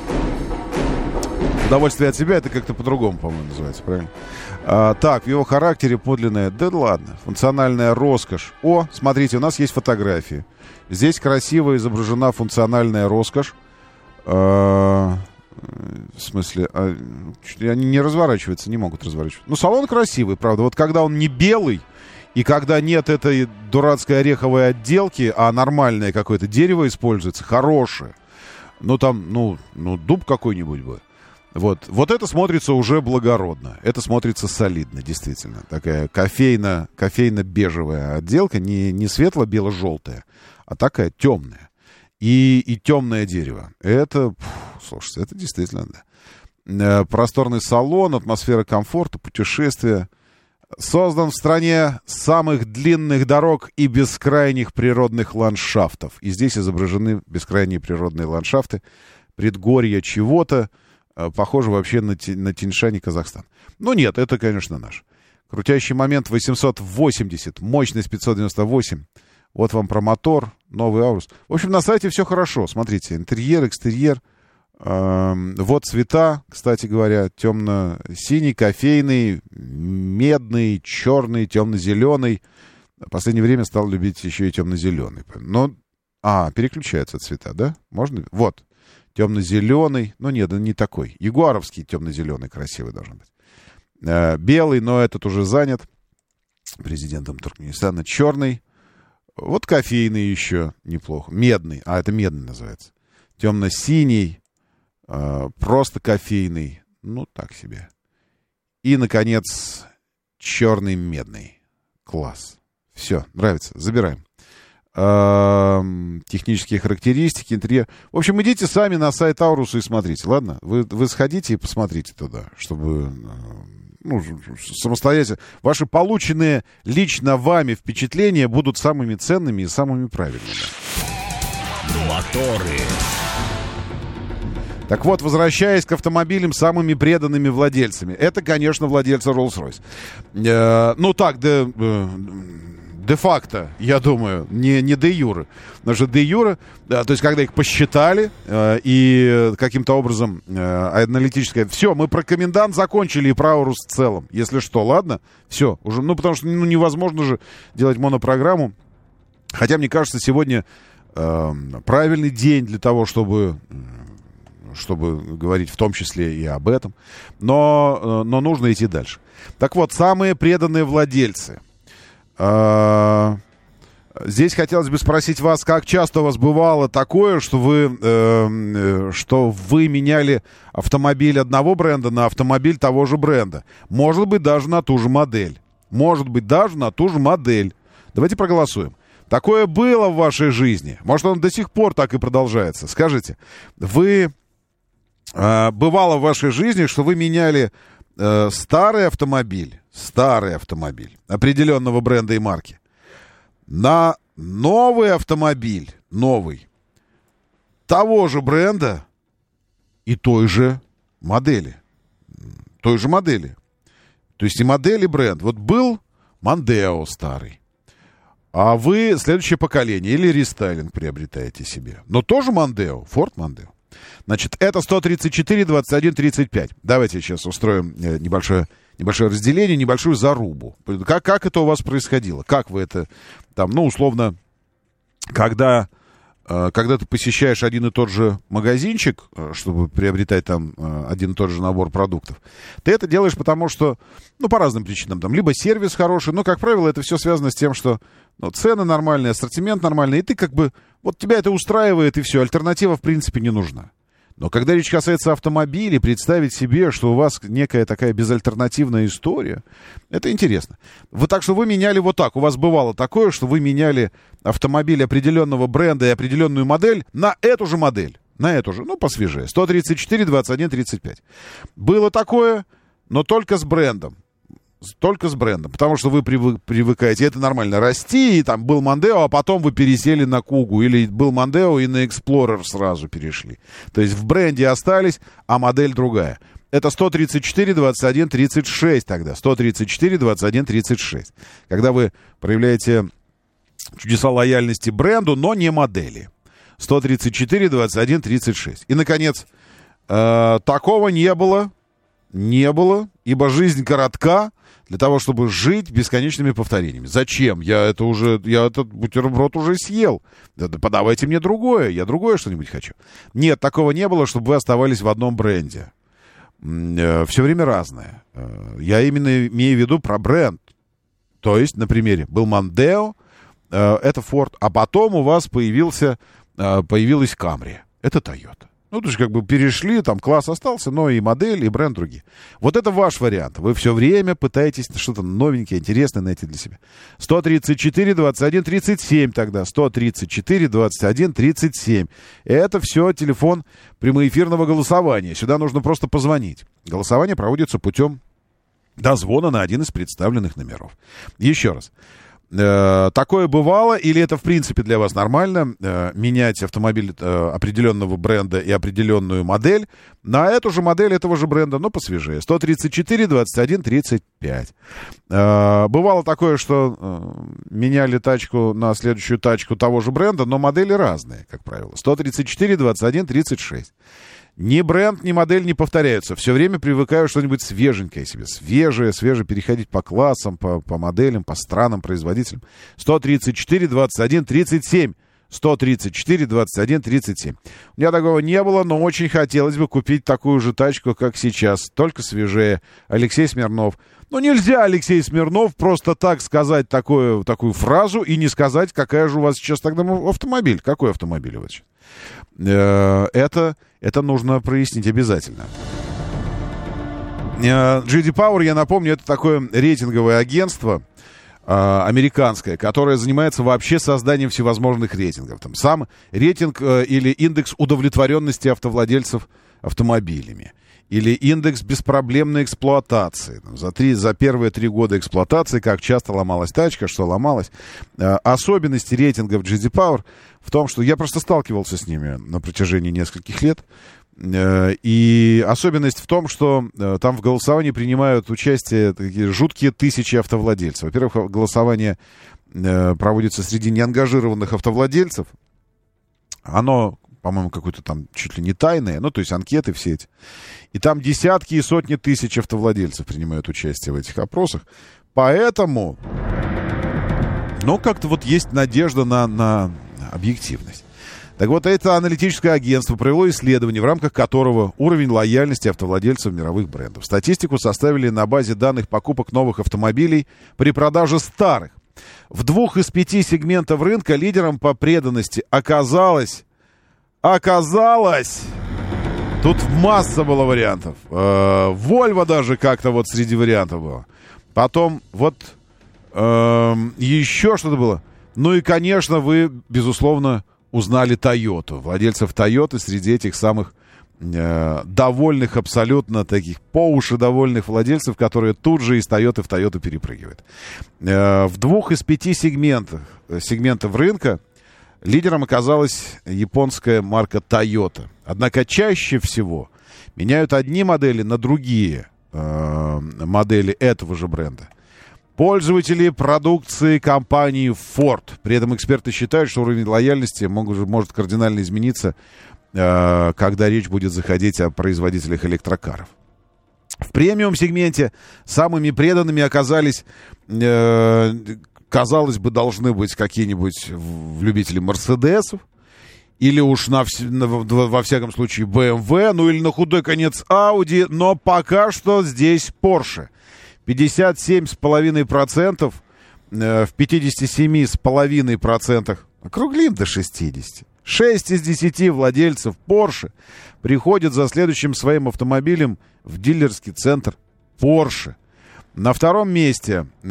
Удовольствие от себя — это как-то по-другому, по-моему, называется, правильно? А, так, в его характере подлинная... Да ладно, функциональная роскошь. О, смотрите, у нас есть фотографии. Здесь красиво изображена функциональная роскошь. А, в смысле, а, они не разворачиваются, не могут разворачиваться. Ну, салон красивый, правда. Вот когда он не белый, и когда нет этой дурацкой ореховой отделки, а нормальное какое-то дерево используется, хорошее. Ну, там, ну, ну дуб какой-нибудь бы. Вот. Вот это смотрится уже благородно. Это смотрится солидно, действительно. Такая кофейно, кофейно-бежевая отделка, не, не светло-бело-желтая, а такая темная. И, и темное дерево. Это, пфф, слушайте, это действительно, да. Просторный салон, атмосфера комфорта, путешествия. Создан в стране самых длинных дорог и бескрайних природных ландшафтов. И здесь изображены бескрайние природные ландшафты, предгорья чего-то, похоже вообще на, на Тянь-Шань и Казахстан. Ну нет, это, конечно, наш. Крутящий момент восемьсот восемьдесят, мощность пятьсот девяносто восемь. Вот вам про мотор, новый Аурус. В общем, на сайте все хорошо. Смотрите, интерьер, экстерьер. Эм, вот цвета, кстати говоря, темно-синий, кофейный, медный, черный, темно-зеленый. В последнее время стал любить еще и темно-зеленый. Но, а, переключаются цвета, да? Можно? Вот. Темно-зеленый. Ну, нет, не такой. Ягуаровский темно-зеленый красивый должен быть. Э, белый, но этот уже занят президентом Туркменистана. Черный. Вот кофейный еще неплохо. Медный. А, это медный называется. Темно-синий. Э, просто кофейный. Ну, так себе. И, наконец, черный-медный. Класс. Все, нравится. Забираем. Технические характеристики, интерьер. В общем, идите сами на сайт Ауруса и смотрите, ладно? Вы, вы сходите и посмотрите туда, чтобы, ну, самостоятельно. Ваши полученные лично вами впечатления будут самыми ценными и самыми правильными. Моторы. Так вот, возвращаясь к автомобилям самыми преданными владельцами. Это, конечно, владельцы Rolls-Royce. Э, ну так, да... Э, де-факто, я думаю, не, не де-юре. Потому что де-юре, да, то есть когда их посчитали э, и каким-то образом э, аналитическое... Все, мы про комендант закончили и про Аурус в целом. Если что, ладно? Все. Уже, ну, потому что ну, невозможно же делать монопрограмму. Хотя, мне кажется, сегодня э, правильный день для того, чтобы... чтобы говорить в том числе и об этом. Но, но нужно идти дальше. Так вот, самые преданные владельцы... Здесь хотелось бы спросить вас, как часто у вас бывало такое, что вы, э, что вы меняли автомобиль одного бренда на автомобиль того же бренда? Может быть, даже на ту же модель. Может быть, даже на ту же модель. Давайте проголосуем. Такое было в вашей жизни? Может, он до сих пор так и продолжается? Скажите, вы... Э, бывало в вашей жизни, что вы меняли э, старый автомобиль, старый автомобиль определенного бренда и марки на новый автомобиль, новый, того же бренда и той же модели. Той же модели. То есть и модель, и бренд. Вот был Мондео старый, а вы следующее поколение или рестайлинг приобретаете себе. Но тоже Мондео, Форд Мондео. Значит, это сто тридцать четыре двадцать один тридцать пять. Давайте сейчас устроим небольшое, небольшое разделение, небольшую зарубу. Как, как это у вас происходило? Как вы это, там, ну, условно, когда когда ты посещаешь один и тот же магазинчик, чтобы приобретать там один и тот же набор продуктов, ты это делаешь потому, что, ну, по разным причинам, там, либо сервис хороший, но, как правило, это все связано с тем, что, ну, цены нормальные, ассортимент нормальный, и ты как бы, вот тебя это устраивает, и все, альтернатива, в принципе, не нужна. Но когда речь касается автомобилей, представить себе, что у вас некая такая безальтернативная история, это интересно. Вы так что вы меняли вот так. У вас бывало такое, что вы меняли автомобиль определенного бренда и определенную модель на эту же модель. На эту же, ну, посвежее. сто тридцать четыре двадцать один тридцать пять. Было такое, но только с брендом. Только с брендом, потому что вы привы- привыкаете, это нормально, расти, и там был Мондео, а потом вы пересели на Кугу, или был Мондео и на Эксплорер сразу перешли. То есть в бренде остались, а модель другая. Это сто тридцать четыре двадцать один тридцать шесть тогда, сто тридцать четыре двадцать один тридцать шесть. Когда вы проявляете чудеса лояльности бренду, но не модели. сто тридцать четыре двадцать один тридцать шесть. И, наконец, э, такого не было, не было, ибо жизнь коротка для того, чтобы жить бесконечными повторениями. Зачем? Я это уже, я этот бутерброд уже съел. Да, да подавайте мне другое, я другое что-нибудь хочу. Нет, такого не было, чтобы вы оставались в одном бренде. Все время разное. Я именно имею в виду про бренд. То есть, на примере, был Мондео, это Ford, а потом у вас появился, появилась Camry. Это Toyota. Ну, то есть, как бы перешли, там класс остался, но и модель, и бренд другие. Вот это ваш вариант. Вы все время пытаетесь что-то новенькое, интересное найти для себя. сто тридцать четыре двадцать один тридцать семь тогда. сто тридцать четыре двадцать один тридцать семь. Это все телефон прямоэфирного голосования. Сюда нужно просто позвонить. Голосование проводится путем дозвона на один из представленных номеров. Еще раз. Такое бывало, или это в принципе для вас нормально, э, менять автомобиль э, определенного бренда и определенную модель на эту же модель этого же бренда, но посвежее. сто тридцать четыре двадцать один тридцать пять. Э, бывало такое, что э, меняли тачку на следующую тачку того же бренда, но модели разные, как правило. сто тридцать четыре двадцать один тридцать шесть. Ни бренд, ни модель не повторяются. Все время привыкаю что-нибудь свеженькое себе. Свежее, свежее, переходить по классам, по, по моделям, по странам, производителям. сто тридцать четыре двадцать один тридцать семь. сто тридцать четыре двадцать один тридцать семь. У меня такого не было, но очень хотелось бы купить такую же тачку, как сейчас. Только свежее. Алексей Смирнов. Ну, нельзя, Алексей Смирнов, просто так сказать такую, такую фразу и не сказать, какая же у вас сейчас тогда автомобиль. Какой автомобиль у вас сейчас? Это, это нужно прояснить обязательно. джей ди Power, я напомню, это такое рейтинговое агентство американское, которое занимается вообще созданием всевозможных рейтингов. Там сам рейтинг или индекс удовлетворенности автовладельцев автомобилями. Или индекс беспроблемной эксплуатации. Там, за, три, за первые три года эксплуатации, как часто ломалась тачка, что ломалось. Э, особенности рейтингов джей ди Power в том, что я просто сталкивался с ними на протяжении нескольких лет. Э, и особенность в том, что э, там в голосовании принимают участие такие жуткие тысячи автовладельцев. Во-первых, голосование э, проводится среди неангажированных автовладельцев. Оно, по-моему, какое-то там чуть ли не тайное, ну, то есть анкеты все эти. И там десятки и сотни тысяч автовладельцев принимают участие в этих опросах. Поэтому, ну, как-то вот есть надежда на, на объективность. Так вот, это аналитическое агентство провело исследование, в рамках которого уровень лояльности автовладельцев мировых брендов. Статистику составили на базе данных покупок новых автомобилей при продаже старых. В двух из пяти сегментов рынка лидером по преданности оказалось... Оказалось... Тут масса было вариантов. Вольво даже как-то вот среди вариантов было. Потом вот э, еще что-то было. Ну и, конечно, вы, безусловно, узнали Тойоту. Владельцев Тойоты среди этих самых э, довольных абсолютно, таких по уши довольных владельцев, которые тут же из Тойоты в Тойоту перепрыгивают. Э, в двух из пяти сегментов, сегментов рынка лидером оказалась японская марка Toyota. Однако чаще всего меняют одни модели на другие э, модели этого же бренда. Пользователи продукции компании Ford. При этом эксперты считают, что уровень лояльности может, может кардинально измениться, э, когда речь будет заходить о производителях электрокаров. В премиум-сегменте самыми преданными оказались... Э, казалось бы, должны быть какие-нибудь любители Мерседесов. или уж на, на, во всяком случае бэ эм вэ, ну или на худой конец Audi, но пока что здесь Porsche. пятьдесят семь целых пять десятых процента э, в пятьдесят семь целых пять десятых процента, округлим до шестидесяти. шесть из десяти владельцев Porsche приходят за следующим своим автомобилем в дилерский центр Porsche. На втором месте э,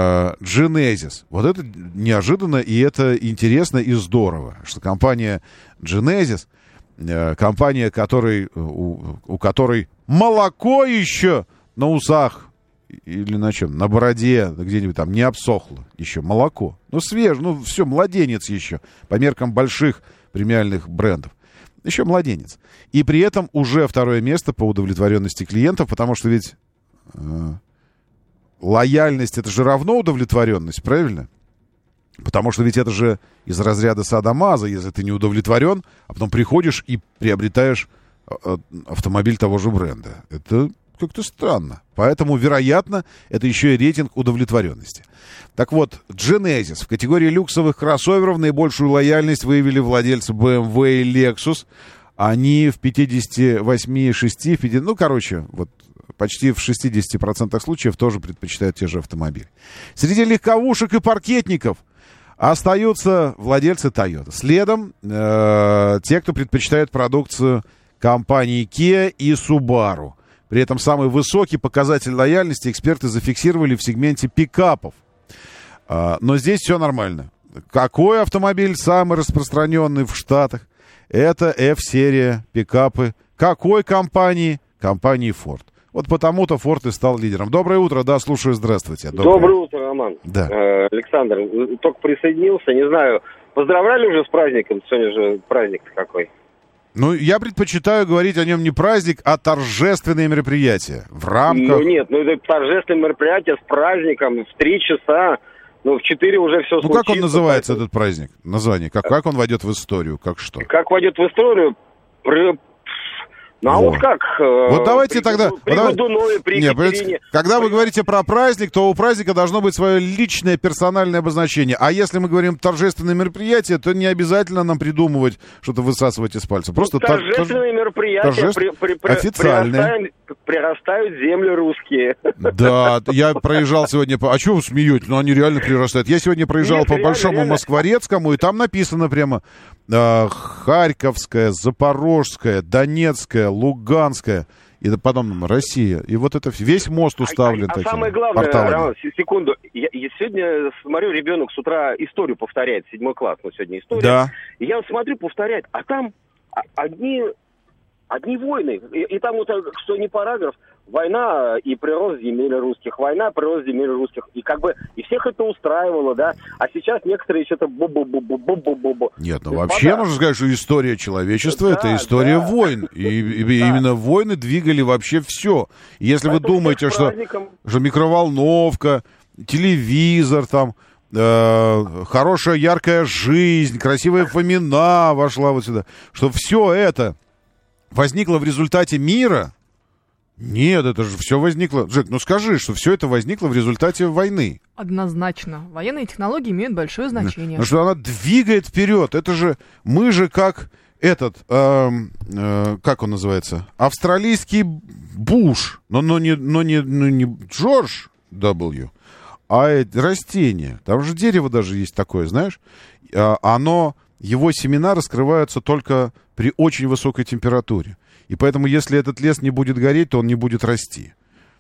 Genesis. Вот это неожиданно, и это интересно и здорово, что компания Genesis, э, компания, которой, у, у которой молоко еще на усах или на чем, на бороде, где-нибудь там не обсохло еще молоко. Ну, свежее, ну, все, младенец еще, по меркам больших премиальных брендов. Еще младенец. И при этом уже второе место по удовлетворенности клиентов, потому что ведь... Э, лояльность — это же равно удовлетворенность, правильно? Потому что ведь это же из разряда садомаза, если ты не удовлетворен, а потом приходишь и приобретаешь автомобиль того же бренда. Это как-то странно. Поэтому, вероятно, это еще и рейтинг удовлетворенности. Так вот, Genesis. В категории люксовых кроссоверов наибольшую лояльность выявили владельцы бэ эм вэ и Lexus. Они в пятьдесят восемь целых шесть десятых, ну, короче, вот, почти в шестидесяти процентах случаев тоже предпочитают те же автомобили. Среди легковушек и паркетников остаются владельцы Toyota. Следом э, те, кто предпочитает продукцию компаний Kia и Subaru. При этом самый высокий показатель лояльности эксперты зафиксировали в сегменте пикапов. Э, но здесь все нормально. Какой автомобиль самый распространенный в Штатах? Это F-серия пикапы. Какой компании? Компании Ford. Вот потому-то Форд и стал лидером. Доброе утро, да, слушаю, здравствуйте. Доброе, Доброе утро, Роман. Да. Э, Александр, только присоединился, не знаю, поздравляли уже с праздником? Сегодня же праздник какой? Ну, я предпочитаю говорить о нем не праздник, а торжественные мероприятия. В рамках... Ну, нет, ну, это торжественное мероприятие с праздником в три часа, ну, в четыре уже все ну, случится. Ну, как он называется, этот праздник? Название, как, как он войдет в историю, как что? Как войдет в историю? Ну, а вот, вот как? Вот давайте при, тогда... При Годунове, при Нет, Екатерине... Когда вы говорите про праздник, то у праздника должно быть свое личное персональное обозначение. А если мы говорим торжественное мероприятие, то не обязательно нам придумывать, что-то высасывать из пальца. Просто ну, торжественные тор... мероприятия торжествен... при, при, официальные. Прирастают земли русские. Да, я проезжал сегодня... По... А что вы смеетесь? Ну, они реально прирастают. Я сегодня проезжал Нет, по реально, Большому реально. Москворецкому, и там написано прямо э, Харьковская, Запорожская, Донецкая, Луганская, и потом Россия. И вот это весь мост уставлен а, а, такими а самое главное, порталами. Роман, секунду, я, я сегодня смотрю, ребенок с утра историю повторяет, седьмой класс, ну сегодня история. Да. И я смотрю, повторяет, а там одни, одни войны. И, и там вот, что не параграф, война и прирост земель русских, война, прирост земель русских. И как бы, и всех это устраивало, да. А сейчас некоторые что-то бу-бу-бу-бу-бу-бу-бу. Нет, ну вообще нужно сказать, что история человечества — это история да. войн. И, и да. именно войны двигали вообще все. Если Поэтому вы думаете, что, что микроволновка, телевизор, там, э, хорошая яркая жизнь, красивая Фомина вошла вот сюда, что все это возникло в результате мира... Нет, это же все возникло... Джек, ну скажи, что все это возникло в результате войны. Однозначно. Военные технологии имеют большое значение. Ну что она двигает вперед. Это же... Мы же как этот... Э, э, как он называется? Австралийский Буш. Но, но, не, но не, но не Джордж W. А это растение. Там же дерево даже есть такое, знаешь? Оно... Его семена раскрываются только при очень высокой температуре. И поэтому, если этот лес не будет гореть, то он не будет расти.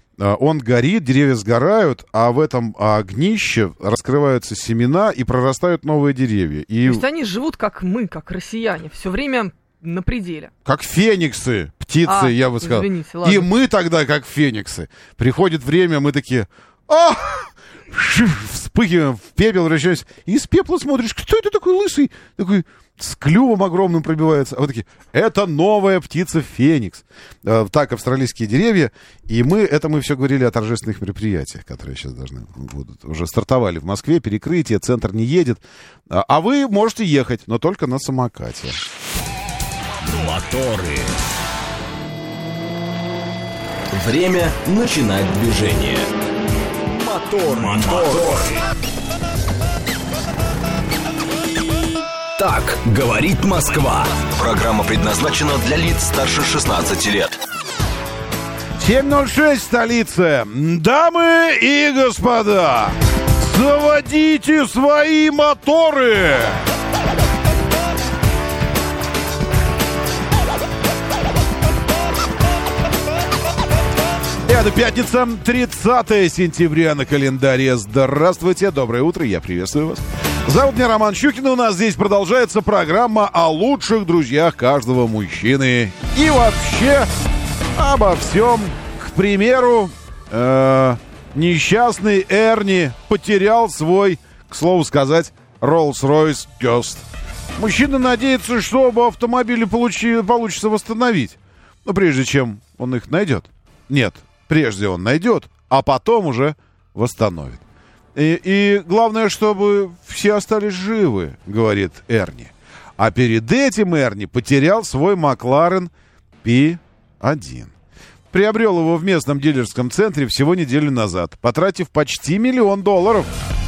Он горит, деревья сгорают, а в этом огнище раскрываются семена и прорастают новые деревья. И... То есть они живут, как мы, как россияне, все время на пределе. Как фениксы, птицы, а, я бы сказал. Извините, ладно. И мы тогда, как фениксы. Приходит время, мы такие... А! Вспыхиваем в пепел, вращаемся. И из пепла смотришь, кто это такой лысый? Такой с клювом огромным пробивается. А вот такие, это новая птица Феникс. Так, австралийские деревья. И мы, это мы все говорили о торжественных мероприятиях, которые сейчас должны будут. Уже стартовали в Москве, перекрытие, центр не едет. А вы можете ехать, но только на самокате. Моторы. Время начинать движение. Мотор, мотор. Так говорит Москва. Программа предназначена для лиц старше шестнадцати лет. семь ноль шесть, столица. Дамы и господа, заводите свои моторы! Это пятница, тридцатое сентября на календаре. Здравствуйте, доброе утро, я приветствую вас. Зовут меня Роман Щукин, и у нас здесь продолжается программа о лучших друзьях каждого мужчины. И вообще обо всем. К примеру, э, несчастный Эрни потерял свой, к слову сказать, Rolls-Royce Ghost. Мужчина надеется, что оба автомобиля получи, получится восстановить. Но прежде чем он их найдет. Нет, прежде он найдет, а потом уже восстановит. И, и главное, чтобы все остались живы, говорит Эрни. А перед этим Эрни потерял свой Макларен пи один. Приобрел его в местном дилерском центре всего неделю назад, потратив почти миллион долларов.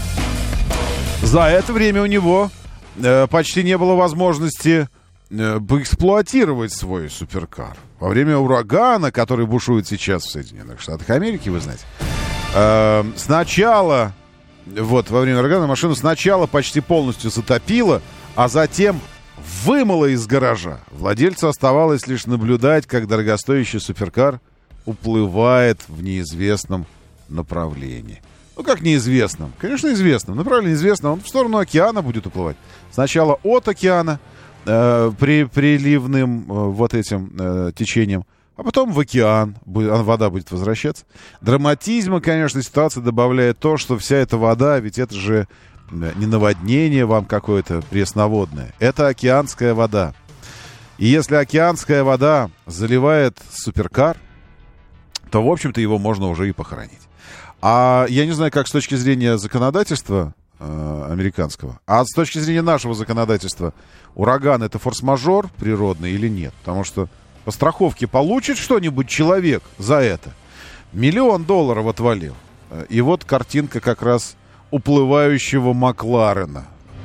За это время у него э, почти не было возможности э, поэксплуатировать свой суперкар. Во время урагана, который бушует сейчас в Соединенных Штатах Америки, вы знаете, э, сначала... Вот, во время урагана машину сначала почти полностью затопило, а затем вымыло из гаража. Владельцу оставалось лишь наблюдать, как дорогостоящий суперкар уплывает в неизвестном направлении. Ну, как неизвестном? Конечно, известном. Направление известно. Он в сторону океана будет уплывать. Сначала от океана, э, при приливным э, вот этим э, течением, а потом в океан вода будет возвращаться. Драматизма, конечно, ситуация добавляет то, что вся эта вода, ведь это же не наводнение вам какое-то пресноводное. Это океанская вода. И если океанская вода заливает суперкар, то, в общем-то, его можно уже и похоронить. А я не знаю, как с точки зрения законодательства э, американского, а с точки зрения нашего законодательства, ураган — это форс-мажор природный или нет? Потому что по страховке получит что-нибудь человек за это. Миллион долларов отвалил. И вот картинка как раз уплывающего Макларена.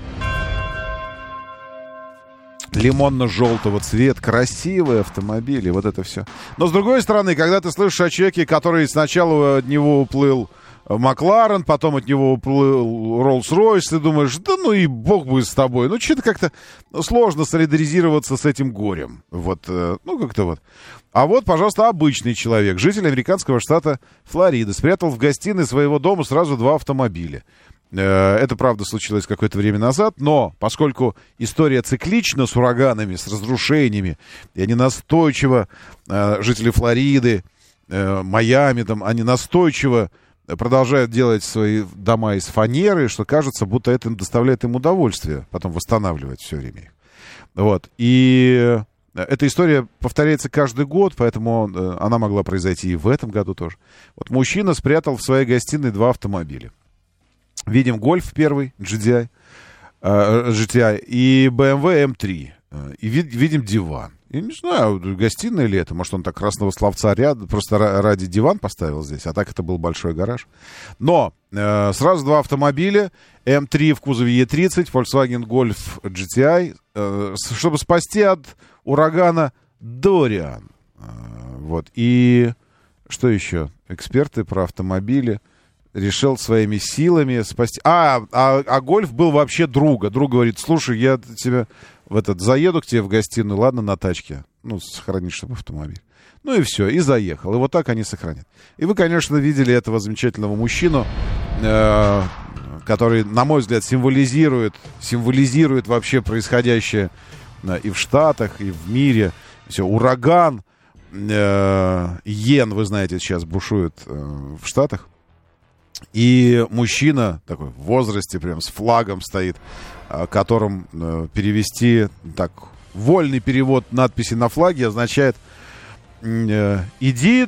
Лимонно-желтого цвета, красивые автомобили, вот это все. Но с другой стороны, когда ты слышишь о человеке, который сначала от него уплыл Макларен, потом от него уплыл Rolls-Royce, ты думаешь, да ну и бог будет с тобой. Ну, что-то как-то сложно солидаризироваться с этим горем. Вот, ну, как-то вот. А вот, пожалуйста, обычный человек, житель американского штата Флорида, спрятал в гостиной своего дома сразу два автомобиля. Это, правда, случилось какое-то время назад, но поскольку история циклична с ураганами, с разрушениями, и они настойчиво, жители Флориды, Майами, там, они настойчиво продолжают делать свои дома из фанеры, что кажется, будто это доставляет им удовольствие потом восстанавливать все время их. Вот. И эта история повторяется каждый год, поэтому она могла произойти и в этом году тоже. Вот мужчина спрятал в своей гостиной два автомобиля. Видим Гольф первый, джи ди ай, э, джи ти ай и бэ эм вэ эм три. И вид, видим диван. Я не знаю, гостиная ли это. Может, он так красного словца ряд, просто ради диван поставил здесь. А так это был большой гараж. Но э, сразу два автомобиля. эм три в кузове и тридцать, Volkswagen Golf джи ти ай. Э, чтобы спасти от урагана Дориан. Э, вот. И что еще? Эксперты про автомобили. Решил своими силами спасти. А, а, а Гольф был вообще друга. Друг говорит, слушай, я тебя в этот заеду к тебе в гостиную, ладно, на тачке. Ну, сохранишь, чтобы автомобиль. Ну и все, и заехал. И вот так они сохранят. И вы, конечно, видели этого замечательного мужчину, э, который, на мой взгляд, символизирует, символизирует вообще происходящее э, и в Штатах, и в мире. Все, ураган, э, Йен, вы знаете, сейчас бушует э, в Штатах. И мужчина такой в возрасте, прям с флагом стоит, которым э, перевести, так, вольный перевод надписи на флаге означает э, «Иди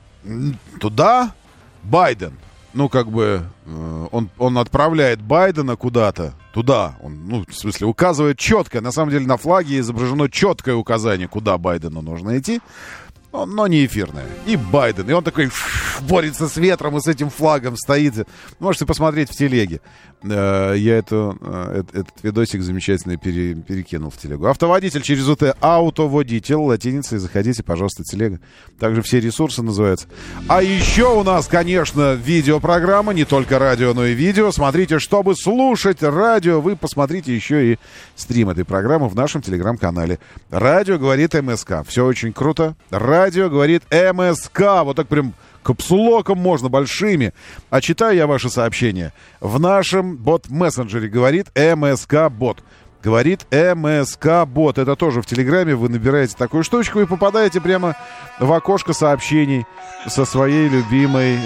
туда, Байден». Ну, как бы, э, он, он отправляет Байдена куда-то, туда. Он, ну, в смысле, указывает четко. На самом деле на флаге изображено четкое указание, куда Байдену нужно идти. но, но не эфирная. И Байден. И он такой борется с ветром и с этим флагом стоит. Можете посмотреть в телеге. Я эту, этот видосик замечательный пере, перекинул в телегу. Автоводитель через УТ. Аутоводитель. Латиницей. Заходите, пожалуйста, телега. Также все ресурсы называются. А еще у нас, конечно, видеопрограмма. Не только радио, но и видео. Смотрите, чтобы слушать радио, вы посмотрите еще и стрим этой программы в нашем телеграм-канале. Радио говорит МСК. Все очень круто. Радио говорит МСК. Вот так прям капсулоком можно, большими. А читаю я ваши сообщения. В нашем бот-мессенджере говорит МСК-бот. Говорит МСК-бот. Это тоже в Телеграме. Вы набираете такую штучку и попадаете прямо в окошко сообщений со своей любимой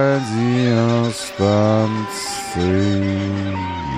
радиостанцией.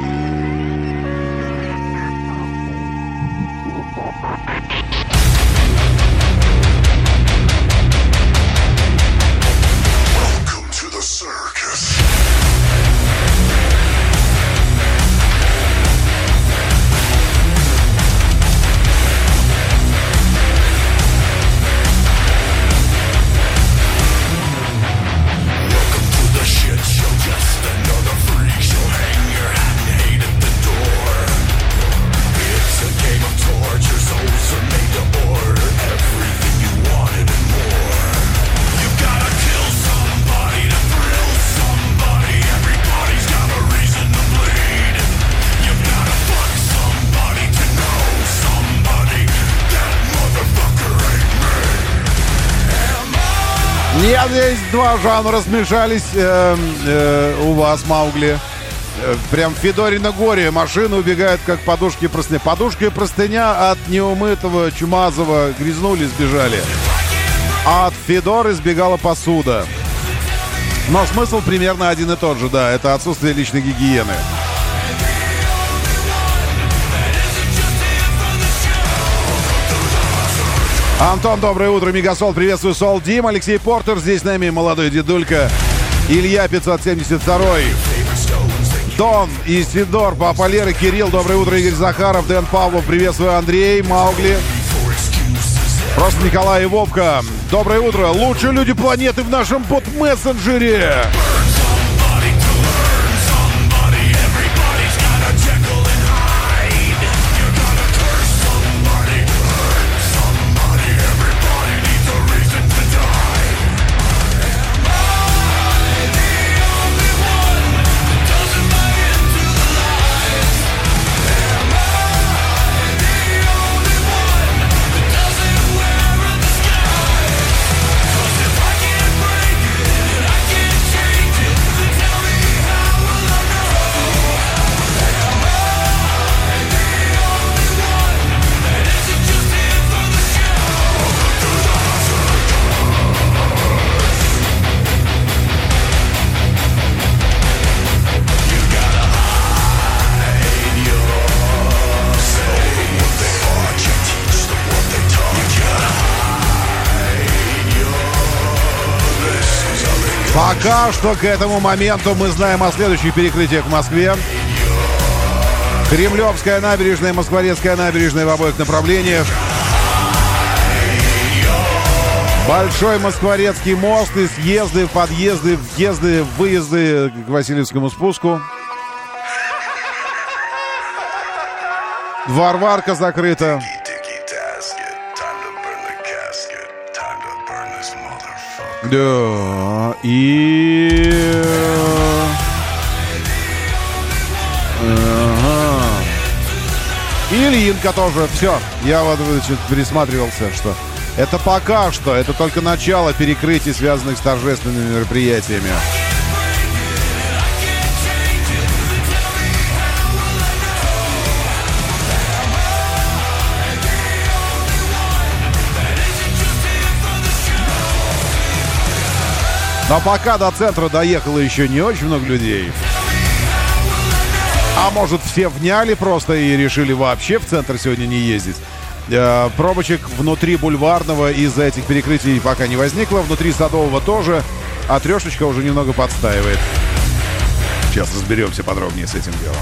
Нет, здесь два жанра смешались э, э, у вас, Маугли. Э, прям Федорина горе. Машины убегают, как подушки и простыня. Подушка и простыня от неумытого, чумазого грязнули, сбежали. А от Федоры сбегала посуда. Но смысл примерно один и тот же, да. Это отсутствие личной гигиены. Антон, доброе утро, Мегасол, приветствую, Сол, Дим, Алексей Портер, здесь с нами молодой дедулька, Илья пятьсот семьдесят два, Дон, Исидор, Папа Лера, Кирилл, доброе утро, Игорь Захаров, Дэн Павлов, приветствую, Андрей, Маугли, просто Николай и Вовка, доброе утро, лучшие люди планеты в нашем бот-мессенджере. Пока что к этому моменту мы знаем о следующих перекрытиях в Москве. Кремлевская набережная, Москворецкая набережная в обоих направлениях. Большой Москворецкий мост и съезды, подъезды, въезды, выезды к Васильевскому спуску. Варварка закрыта. Да, и... Ага. И Ильинка тоже. Все, я вот значит, присматривался, что это пока что, это только начало перекрытий, связанных с торжественными мероприятиями. Но пока до центра доехало еще не очень много людей. А может, все вняли просто и решили вообще в центр сегодня не ездить. Э, пробочек внутри Бульварного из-за этих перекрытий пока не возникло. Внутри Садового тоже. А трешечка уже немного подстаивает. Сейчас разберемся подробнее с этим делом.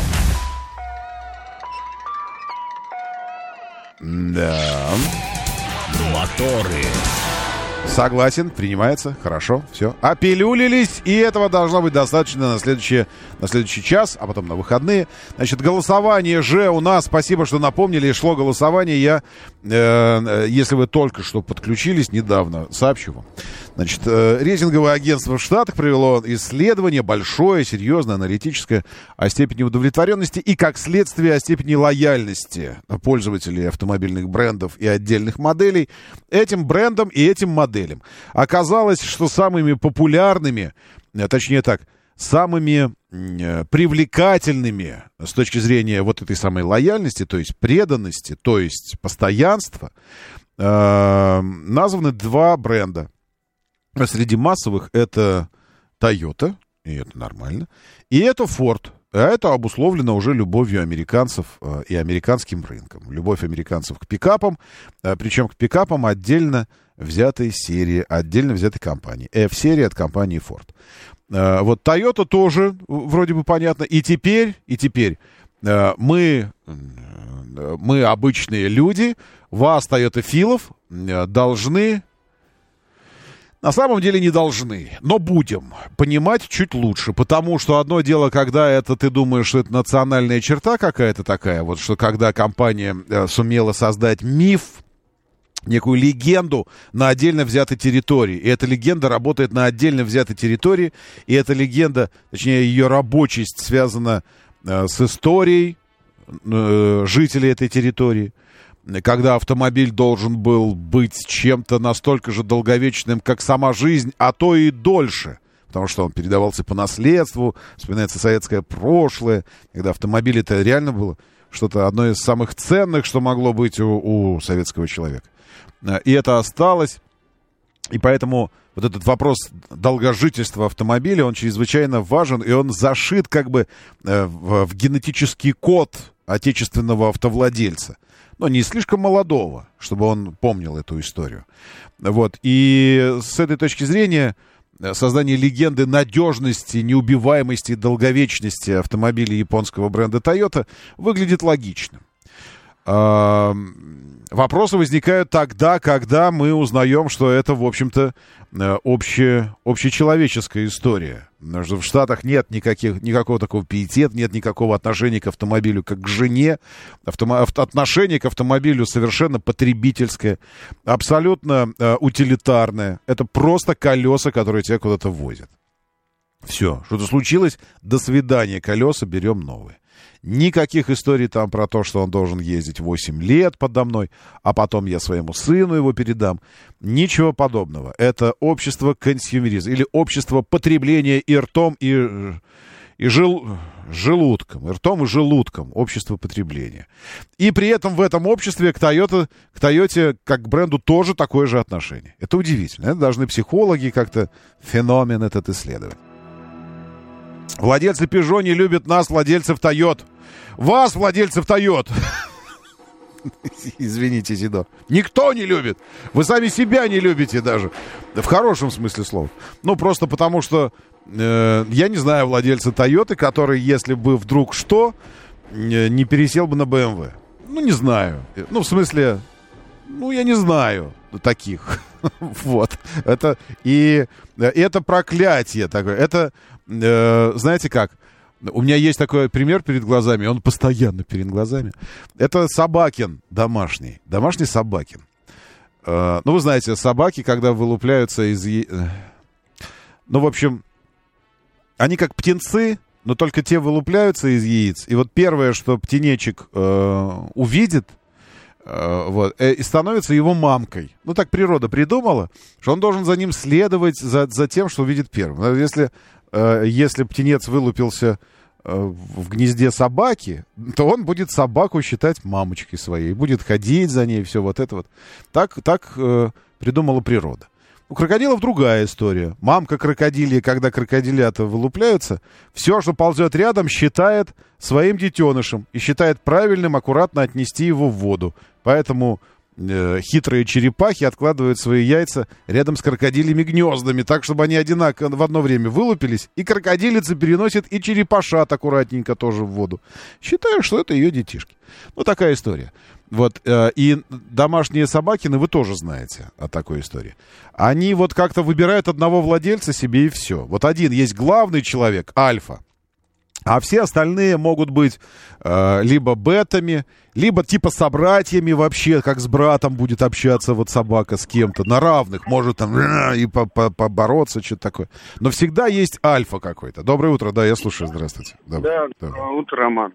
Да. Моторы. Согласен, принимается, хорошо, все. Опилюлились, и этого должно быть достаточно на, следующее, на следующий час, а потом на выходные. Значит, голосование же у нас, спасибо, что напомнили, шло голосование. Я, э, если вы только что подключились недавно, сообщу вам. Значит, э, рейтинговое агентство в Штатах провело исследование большое, серьезное, аналитическое, о степени удовлетворенности и, как следствие, о степени лояльности пользователей автомобильных брендов и отдельных моделей этим брендам и этим моделям. Оказалось, что самыми популярными, точнее так, самыми привлекательными с точки зрения вот этой самой лояльности, то есть преданности, то есть постоянства, э, названы два бренда. Среди массовых это Toyota, и это нормально, и это Ford. А это обусловлено уже любовью американцев э, и американским рынком. Любовь американцев к пикапам, э, причем к пикапам отдельно взятой серии, отдельно взятой компании. F-серия от компании Ford. Э, вот Toyota тоже вроде бы понятно. И теперь, и теперь э, мы, э, мы, обычные люди, вас, Toyota-филов, э, должны... На самом деле не должны, но будем понимать чуть лучше, потому что одно дело, когда это ты думаешь, что это национальная черта какая-то такая, вот что когда компания э, сумела создать миф, некую легенду на отдельно взятой территории, и эта легенда работает на отдельно взятой территории, и эта легенда, точнее ее рабочесть связана э, с историей э, жителей этой территории. Когда автомобиль должен был быть чем-то настолько же долговечным, как сама жизнь, а то и дольше. Потому что он передавался по наследству, вспоминается советское прошлое, когда автомобиль это реально было что-то одно из самых ценных, что могло быть у, у советского человека. И это осталось. И поэтому вот этот вопрос долгожительства автомобиля, он чрезвычайно важен, и он зашит как бы в, в генетический код отечественного автовладельца. Но не слишком молодого, чтобы он помнил эту историю. Вот. И с этой точки зрения создание легенды надежности, неубиваемости и долговечности автомобилей японского бренда Toyota выглядит логичным. А, вопросы возникают тогда, когда мы узнаем, что это, в общем-то, обще, общечеловеческая история. Потому что в Штатах нет никаких, никакого такого пиетета, нет никакого отношения к автомобилю как к жене. Автомо, отношение к автомобилю совершенно потребительское, абсолютно э, утилитарное. Это просто колеса, которые тебя куда-то возят. Все, что-то случилось, до свидания, колеса, берем новые. Никаких историй там про то, что он должен ездить восемь лет подо мной, а потом я своему сыну его передам. Ничего подобного. Это общество консюмеризма или общество потребления и ртом, и, и жел, желудком. И ртом и желудком. Общество потребления. И при этом в этом обществе к Toyota, к Toyota как к бренду тоже такое же отношение. Это удивительно. Это должны психологи как-то феномен этот исследовать. Владельцы Peugeot не любят нас, владельцев Toyota. Вас, владельцев Toyota. Извините, Зидор. Никто не любит. Вы сами себя не любите даже. В хорошем смысле слова. Ну, просто потому что э, я не знаю владельца Toyota, который, если бы вдруг что, э, не пересел бы на бэ эм вэ. Ну, не знаю. Ну, в смысле, ну, я не знаю таких. Вот. Это, и это проклятие такое. Это, э, знаете как, у меня есть такой пример перед глазами, он постоянно перед глазами. Это Собакин домашний, домашний Собакин. Э, ну, вы знаете, собаки, когда вылупляются из... Ну, в общем, они как птенцы, но только те вылупляются из яиц. И вот первое, что птенечек э, увидит, вот, и становится его мамкой. Ну, так природа придумала, что он должен за ним следовать, за, за тем, что увидит первым. Если, если птенец вылупился в гнезде собаки, то он будет собаку считать мамочкой своей, будет ходить за ней, все вот это вот. Так, так придумала природа. У крокодилов другая история. Мамка крокодилья, когда крокодилята вылупляются, все, что ползет рядом, считает своим детенышем и считает правильным аккуратно отнести его в воду. Поэтому э, хитрые черепахи откладывают свои яйца рядом с крокодилями гнездами, так, чтобы они одинаково в одно время вылупились, и крокодилица переносит и черепашат аккуратненько тоже в воду. Считаю, что это ее детишки. Ну, такая история. Вот, э, и домашние собакины вы тоже знаете о такой истории. Они вот как-то выбирают одного владельца себе и все. Вот один есть главный человек, альфа, а все остальные могут быть э, либо бетами, либо типа собратьями вообще, как с братом будет общаться вот собака с кем-то, на равных, может там и побороться, что-то такое. Но всегда есть альфа какой-то. Доброе утро, да, я слушаю, здравствуйте. Доброе. Да, доброе утро, Роман.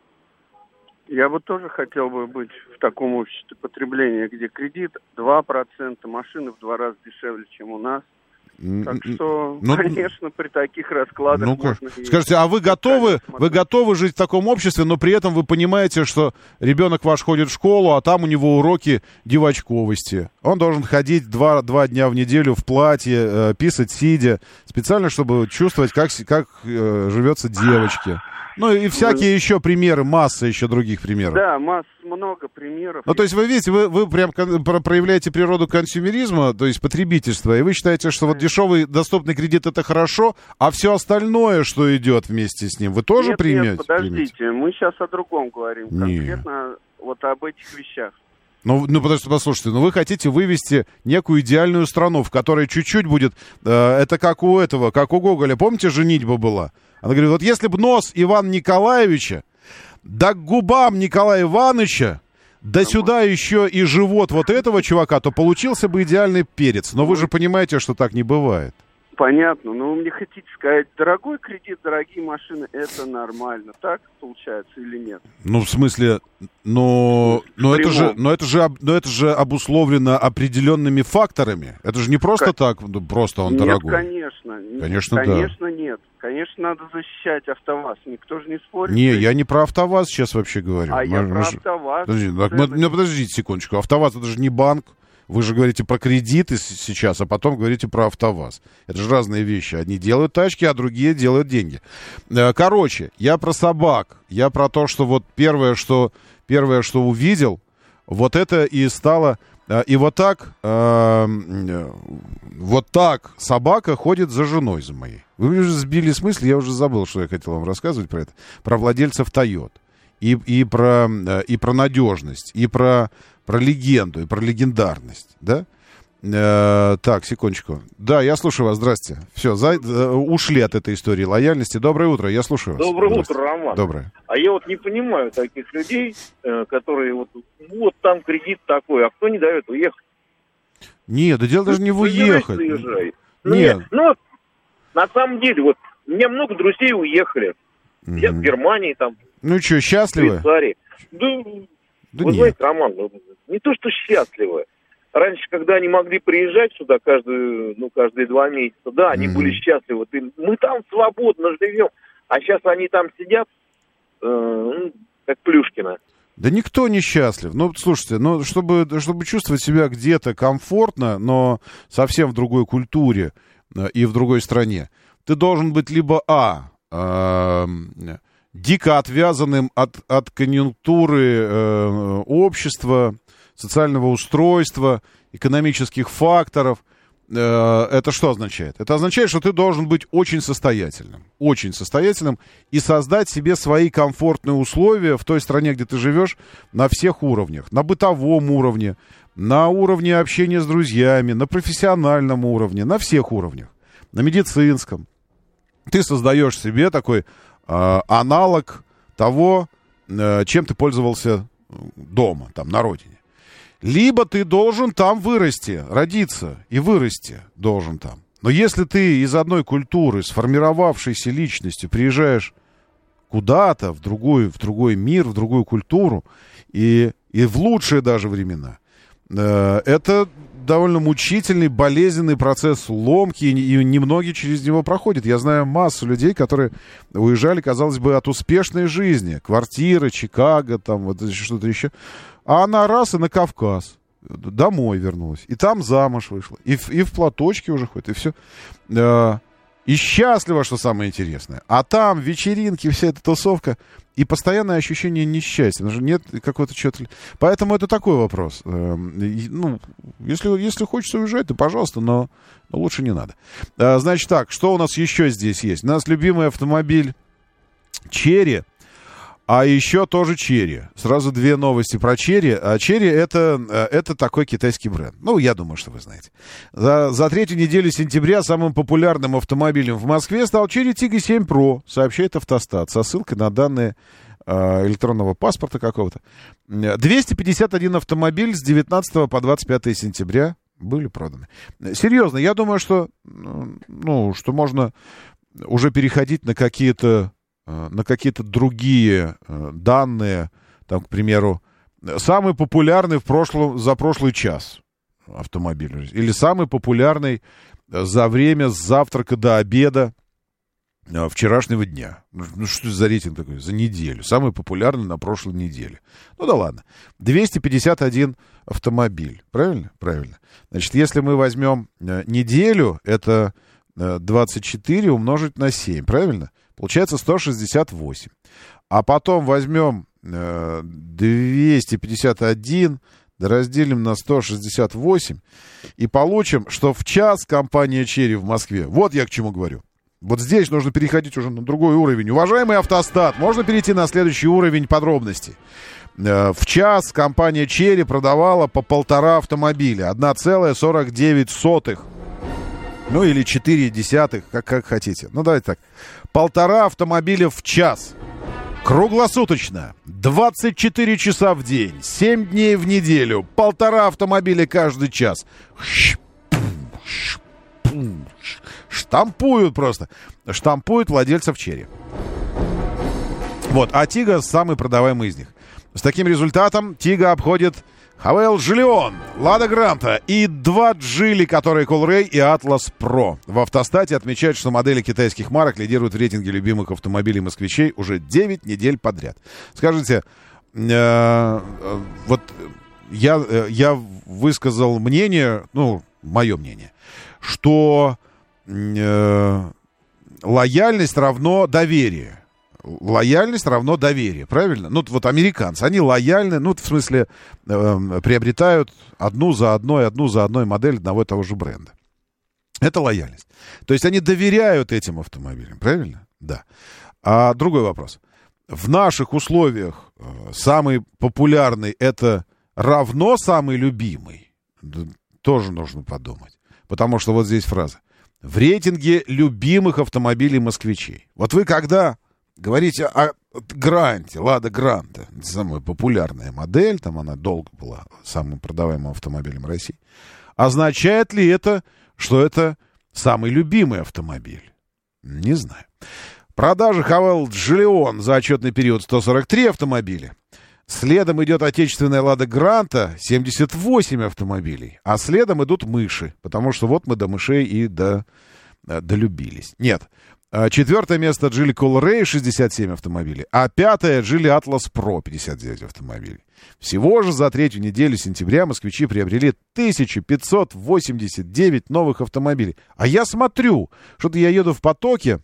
Я бы тоже хотел бы быть в таком обществе потребления, где кредит два процента, машины в два раза дешевле, чем у нас. Так что, ну, конечно, при таких раскладах ну, можно... Скажите, а вы готовы, вы готовы жить в таком обществе, но при этом вы понимаете, что ребенок ваш ходит в школу, а там у него уроки девочковости. Он должен ходить два, два дня в неделю в платье, э, писать сидя, специально, чтобы чувствовать, как, как э, живется девочке. Ну и всякие вы... еще примеры, масса еще других примеров. Да, масса, много примеров. Ну, то есть вы видите, вы, вы прям проявляете природу консюмеризма, то есть потребительства, и вы считаете, что вот дешевый доступный кредит это хорошо, а все остальное, что идет вместе с ним, вы тоже нет, примете? Нет, подождите, примете? Мы сейчас о другом говорим, конкретно нет. Вот об этих вещах. Ну, ну, подождите, послушайте, ну вы хотите вывести некую идеальную страну, в которой чуть-чуть будет, э, это как у этого, как у Гоголя, помните, женитьба была? Она говорит, вот если бы нос Ивана Николаевича, да к губам Николая Ивановича, да сюда еще и живот вот этого чувака, то получился бы идеальный перец. Но вы же понимаете, что так не бывает. Понятно, но вы мне хотите сказать, дорогой кредит, дорогие машины, это нормально, так получается или нет? Ну, в смысле, но, но, это, же, но, это, же, но это же обусловлено определенными факторами. Это же не просто как? Так, просто он нет, дорогой. Конечно, конечно, конечно да. нет. Конечно, надо защищать АвтоВАЗ, никто же не спорит. Не, я не про АвтоВАЗ сейчас вообще говорю. А мы, я мы про же... АвтоВАЗ. Подождите, так, мы, ну, подождите секундочку, АвтоВАЗ это же не банк. Вы же говорите про кредиты сейчас, а потом говорите про АвтоВАЗ. Это же разные вещи. Одни делают тачки, а другие делают деньги. Короче, я про собак. Я про то, что вот первое, что, первое, что увидел, вот это и стало... И вот так, э, вот так собака ходит за женой за моей. Вы уже сбили с мысли, я уже забыл, что я хотел вам рассказывать про это. Про владельцев Тойот. И, и, про, и про надежность, и про, про легенду, и про легендарность, да? Э, так, секундочку. Да, я слушаю вас, здрасте. Все, за, э, ушли от этой истории лояльности. Доброе утро, я слушаю вас. Доброе утро, Роман. Доброе. А я вот не понимаю таких людей, э, которые вот, вот там кредит такой, а кто не дает уехать? Нет, да дело даже не в уехать. Ну, нет. Ну, на самом деле, вот, у меня много друзей уехали. Mm-hmm. Я в Германии там. Ну что, счастливы? В Швейцарии. Да, да вы нет. знаете, Роман, не то что счастливы. Раньше, когда они могли приезжать сюда каждую, ну, каждые два месяца, да, они mm-hmm. были счастливы. Ты, мы там свободно живем. А сейчас они там сидят, э, ну, как Плюшкина. Да никто не счастлив. Ну, слушайте, ну, чтобы, чтобы чувствовать себя где-то комфортно, но совсем в другой культуре э, и в другой стране, ты должен быть либо А, э, дико отвязанным от, от конъюнктуры э, общества, социального устройства, экономических факторов. Э, это что означает? Это означает, что ты должен быть очень состоятельным. Очень состоятельным и создать себе свои комфортные условия в той стране, где ты живешь, на всех уровнях. На бытовом уровне, на уровне общения с друзьями, на профессиональном уровне, на всех уровнях. На медицинском. Ты создаешь себе такой э, аналог того, э, чем ты пользовался дома, там, на родине. Либо ты должен там вырасти, родиться и вырасти должен там. Но если ты из одной культуры, сформировавшейся личностью, приезжаешь куда-то, в другой, в другой мир, в другую культуру, и, и в лучшие даже времена, э, это довольно мучительный, болезненный процесс ломки, и, и немногие через него проходят. Я знаю массу людей, которые уезжали, казалось бы, от успешной жизни. Квартиры, Чикаго, там вот что-то еще. А она раз и на Кавказ. Домой вернулась. И там замуж вышла. И в, и в платочке уже ходит. И все. И счастлива, что самое интересное. А там вечеринки, вся эта тусовка. и постоянное ощущение несчастья. Нет какого-то чего-то... Поэтому это такой вопрос. Ну, если, если хочется уезжать, то пожалуйста, но, но лучше не надо. Значит так, что у нас еще здесь есть? У нас любимый автомобиль Chery, а еще тоже Chery. Сразу две новости про Chery. А Chery это, это такой китайский бренд. Ну, я думаю, что вы знаете. За, за третью неделю сентября самым популярным автомобилем в Москве стал Chery Tiggo семь Pro, сообщает Автостат, со ссылкой на данные э, электронного паспорта какого-то. двести пятьдесят один автомобиль с девятнадцатого по двадцать пятое сентября были проданы. Серьезно, я думаю, что, ну, что можно уже переходить на какие-то на какие-то другие данные, там, к примеру, самый популярный в прошлом, за прошлый час автомобиль, или самый популярный за время с завтрака до обеда вчерашнего дня. Ну, что за рейтинг такой? За неделю. Самый популярный на прошлой неделе. Ну да ладно. двести пятьдесят один автомобиль. Правильно? Правильно. Значит, если мы возьмем неделю, это двадцать четыре умножить на семь. Правильно? Получается сто шестьдесят восемь. А потом возьмем э, двести пятьдесят один, да разделим на сто шестьдесят восемь и получим, что в час компания Chery в Москве. Вот я к чему говорю. Вот здесь нужно переходить уже на другой уровень. Уважаемый Автостат, можно перейти на следующий уровень подробностей. Э, в час компания Chery продавала по полтора автомобиля. одна целая сорок девять сотых. Ну, или четыре десятых, как, как хотите. Ну, давайте так. Полтора автомобиля в час. Круглосуточно. двадцать четыре часа в день. семь дней в неделю. Полтора автомобиля каждый час. Штампуют просто. Штампуют владельцев Chery. Вот. А Tiggo самый продаваемый из них. С таким результатом Tiggo обходит Хавейл Жильон, Лада Гранта и два Джили, которые Колрей и Atlas Pro. В Автостате отмечают, что модели китайских марок лидируют в рейтинге любимых автомобилей москвичей уже девять недель подряд. Скажите, э, вот я, я высказал мнение, ну, мое мнение, что э, лояльность равно доверие. Лояльность равно доверие, правильно? Ну, вот американцы, они лояльны, ну, в смысле, э, приобретают одну за одной, одну за одной модель одного и того же бренда. Это лояльность. То есть они доверяют этим автомобилям, правильно? Да. А другой вопрос. В наших условиях э, самый популярный это равно самый любимый? Да, тоже нужно подумать. Потому что вот здесь фраза. В рейтинге любимых автомобилей москвичей. Вот вы когда... Говорите о Гранте, Лада Гранта, самая популярная модель, там она долго была самым продаваемым автомобилем России. Означает ли это, что это самый любимый автомобиль? Не знаю. Продажи Хавейл Жильон за отчетный период сто сорок три автомобиля. Следом идет отечественная Лада Гранта, семьдесят восемь автомобилей. А следом идут мыши, потому что вот мы до мышей и до, долюбились. Нет. Четвертое место Geely Colray, шестьдесят семь автомобилей. А пятое Geely Atlas Pro, пятьдесят девять автомобилей. Всего же за третью неделю сентября москвичи приобрели тысяча пятьсот восемьдесят девять новых автомобилей. А я смотрю, что-то я еду в потоке,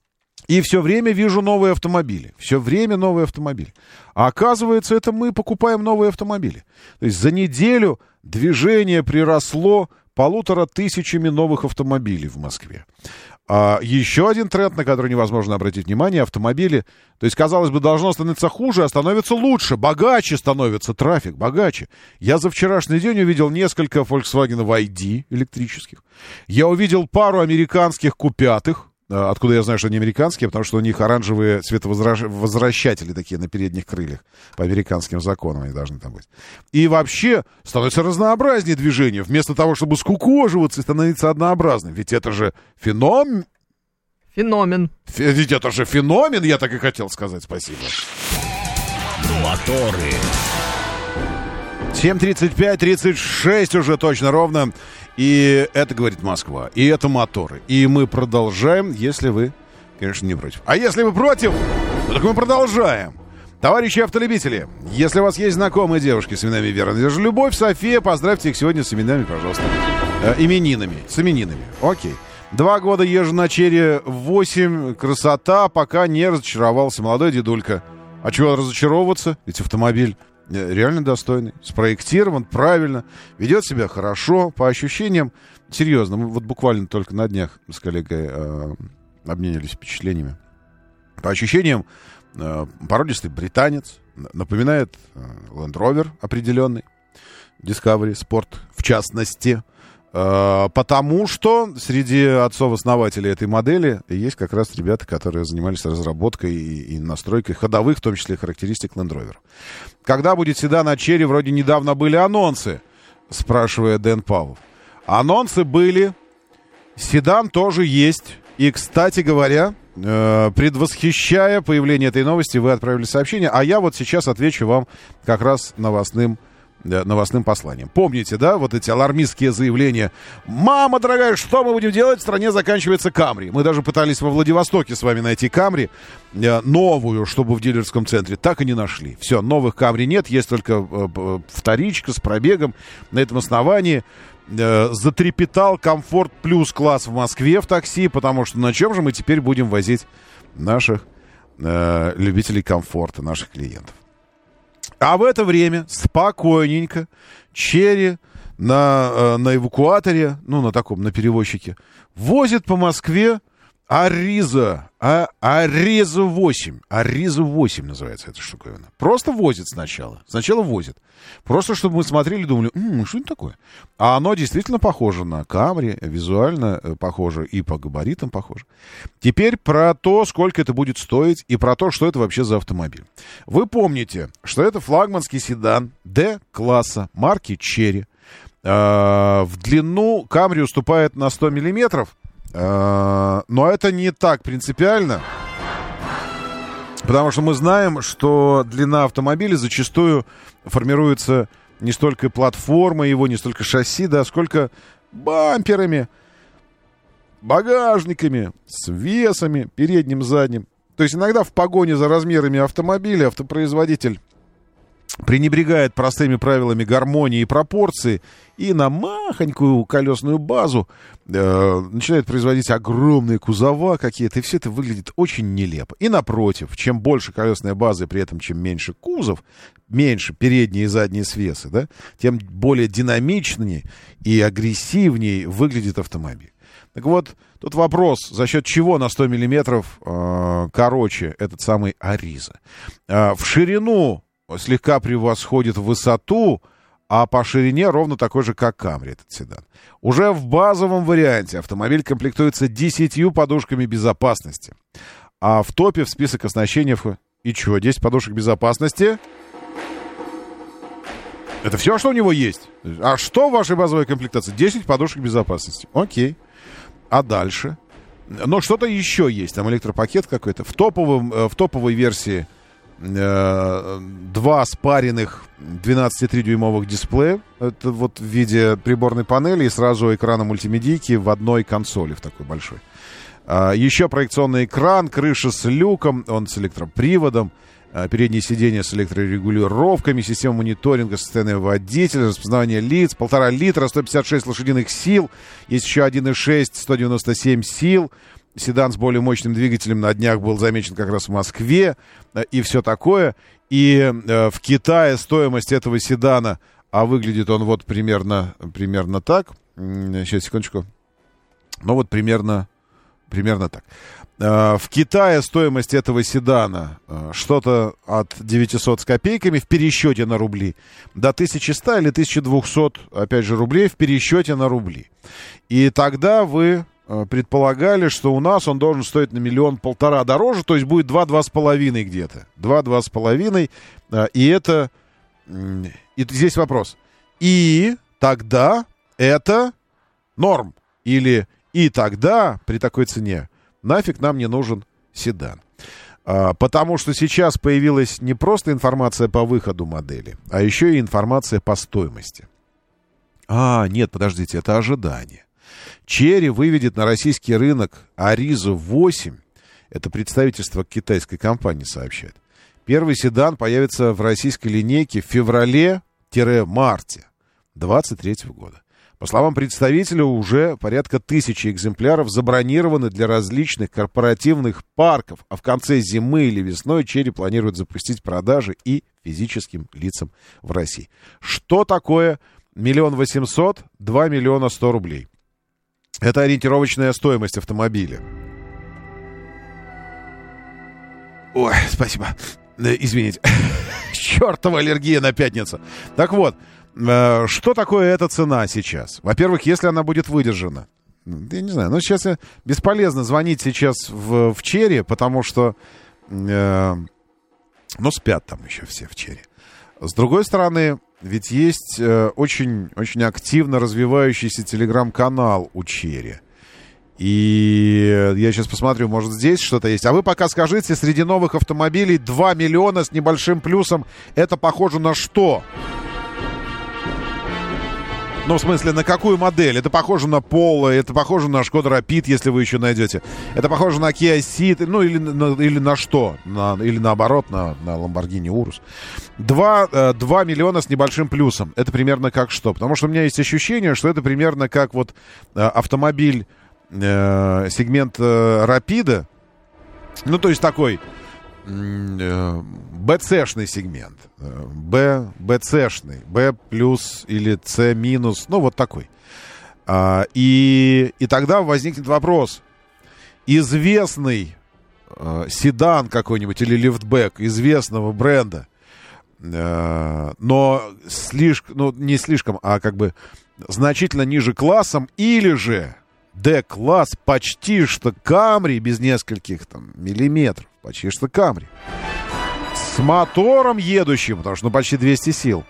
и все время вижу новые автомобили. Все время новые автомобили. А оказывается, это мы покупаем новые автомобили. То есть за неделю движение приросло полутора тысячами новых автомобилей в Москве. А еще один тренд, на который невозможно обратить внимание, автомобили. То есть, казалось бы, должно становиться хуже, а становится лучше. Богаче становится трафик, богаче. Я за вчерашний день увидел несколько Volkswagen ай ди электрических. Я увидел пару американских купятых. Откуда я знаю, что они американские? Потому что у них оранжевые цветовозвращатели такие на передних крыльях. По американским законам они должны там быть. И вообще становится разнообразнее движение. Вместо того, чтобы скукоживаться и становиться однообразным. Ведь это же феномен. Феномен. Ведь это же феномен, я так и хотел сказать. Спасибо. Моторы. семь тридцать пять, тридцать шесть уже точно ровно. И это говорит Москва. И это моторы. И мы продолжаем, если вы, конечно, не против. А если вы против, то так мы продолжаем. Товарищи автолюбители, если у вас есть знакомые девушки с именами Вера, Надежда, Любовь, София, поздравьте их сегодня с именами, пожалуйста. Э, именинами. С именинами. Окей. Два года езжу на Chery восемь. Красота, пока не разочаровался. Молодой дедулька. А чего разочаровываться? Ведь автомобиль реально достойный, спроектирован правильно, ведет себя хорошо, по ощущениям. Серьезно, мы вот буквально только на днях с коллегой э, обменялись впечатлениями. По ощущениям, э, породистый британец, напоминает э, Land Rover определенный, Discovery Sport в частности, э, потому что среди отцов-основателей этой модели есть как раз ребята, которые занимались разработкой и, и настройкой ходовых, в том числе характеристик Land Rover. Когда будет седан от Chery, вроде недавно были анонсы, спрашивает Дэн Павлов. Анонсы были, седан тоже есть. И, кстати говоря, э, предвосхищая появление этой новости, вы отправили сообщение, а я вот сейчас отвечу вам как раз новостным, э, новостным посланием. Помните, да, вот эти алармистские заявления? «Мама дорогая, что мы будем делать? В стране заканчивается Камри». Мы даже пытались во Владивостоке с вами найти Камри, э, новую, чтобы в дилерском центре. Так и не нашли. Все, новых Камри нет, есть только э, вторичка с пробегом. На этом основании затрепетал Комфорт Плюс класс в Москве в такси, потому что на чем же мы теперь будем возить наших э, любителей комфорта, наших клиентов. А в это время спокойненько Chery на, э, на эвакуаторе, ну, на таком, на перевозчике, возит по Москве Ариза, а, Ариза восемь. Ариза восемь называется эта штуковина. Просто возит сначала. Сначала возит. Просто чтобы мы смотрели и думали, м-м, что это такое? А оно действительно похоже на Камри, визуально похоже и по габаритам похоже. Теперь про то, сколько это будет стоить и про то, что это вообще за автомобиль. Вы помните, что это флагманский седан D-класса марки Chery. Э-э- в длину Камри уступает на сто миллиметров. Но это не так принципиально, потому что мы знаем, что длина автомобиля зачастую формируется не столько платформой его, не столько шасси, да, сколько бамперами, багажниками, с весами, передним, задним. То есть иногда в погоне за размерами автомобиля автопроизводитель пренебрегает простыми правилами гармонии и пропорции и на махонькую колесную базу э, начинает производить огромные кузова какие-то, и все это выглядит очень нелепо. И напротив, чем больше колесная база, и при этом чем меньше кузов, меньше передние и задние свесы, да, тем более динамичнее и агрессивнее выглядит автомобиль. Так вот, тут вопрос, за счет чего на сто миллиметров э, короче этот самый Ариза. Э, в ширину слегка превосходит высоту, а по ширине ровно такой же, как Камри, этот седан. Уже в базовом варианте автомобиль комплектуется десятью подушками безопасности. А в топе в список оснащения... И что, десять подушек безопасности? Это все, что у него есть? А что в вашей базовой комплектации? десять подушек безопасности. Окей. А дальше? Но что-то еще есть. Там электропакет какой-то. В, топовом, в топовой версии два спаренных двенадцатидюймовых дисплея. Это вот в виде приборной панели и сразу экрана мультимедийки в одной консоли, в такой большой. Еще проекционный экран, крыша с люком, он с электроприводом, передние сиденья с электрорегулировками, система мониторинга состояния водителя, распознавание лиц, полтора литра, сто пятьдесят шесть лошадиных сил, есть еще один и шесть, сто девяносто семь сил. Седан с более мощным двигателем на днях был замечен как раз в Москве и все такое. И э, в Китае стоимость этого седана, а выглядит он вот примерно, примерно так. Сейчас, секундочку. Ну вот примерно, примерно так. Э, в Китае стоимость этого седана э, что-то от девятисот с копейками в пересчете на рубли до тысячи ста или тысячи двухсот, опять же, рублей в пересчете на рубли. И тогда вы... предполагали, что у нас он должен стоить на миллион-полтора дороже, то есть будет два-два с половиной где-то. Два-два с половиной. И это... И здесь вопрос. И тогда это норм. Или и тогда при такой цене нафиг нам не нужен седан. Потому что сейчас появилась не просто информация по выходу модели, а еще и информация по стоимости. А, нет, подождите, это ожидание. Chery выведет на российский рынок Аризу восемь. Это представительство китайской компании сообщает. Первый седан появится в российской линейке в феврале-марте двадцать третьего года. По словам представителя, уже порядка тысячи экземпляров забронированы для различных корпоративных парков, а в конце зимы или весной Черри планируют запустить продажи и физическим лицам в России. Что такое миллион восемьсот, два миллиона сто рублей? Это ориентировочная стоимость автомобиля. Ой, спасибо. Извините. Чертова аллергия на пятницу. Так вот, что такое эта цена сейчас? Во-первых, если она будет выдержана. Я не знаю, ну сейчас бесполезно звонить сейчас в, в Черри, потому что, э, ну, спят там еще все в Черри. С другой стороны, ведь есть э, очень, очень активно развивающийся телеграм-канал у Черри. И я сейчас посмотрю, может, здесь что-то есть. А вы пока скажите, среди новых автомобилей два миллиона с небольшим плюсом, это похоже на что? Ну, в смысле, на какую модель? Это похоже на Polo, это похоже на Skoda Rapid, если вы еще найдете. Это похоже на Kia Ceed, ну, или на, или на что? На, или наоборот, на, на Lamborghini Urus. два миллиона с небольшим плюсом. Это примерно как что? Потому что у меня есть ощущение, что это примерно как вот автомобиль э, сегмент э, Rapid. Ну, то есть такой бэ цэ-шный сегмент. Б, бэ цэ-шный. Б плюс или С минус. Ну, вот такой. А, и, и тогда возникнет вопрос. Известный а, седан какой-нибудь или лифтбэк известного бренда, а, но слишком, ну, не слишком, а как бы значительно ниже классом, или же D-класс, почти что Камри без нескольких там миллиметров. Почти что Камри. С мотором едущим, потому что ну, почти двести сил.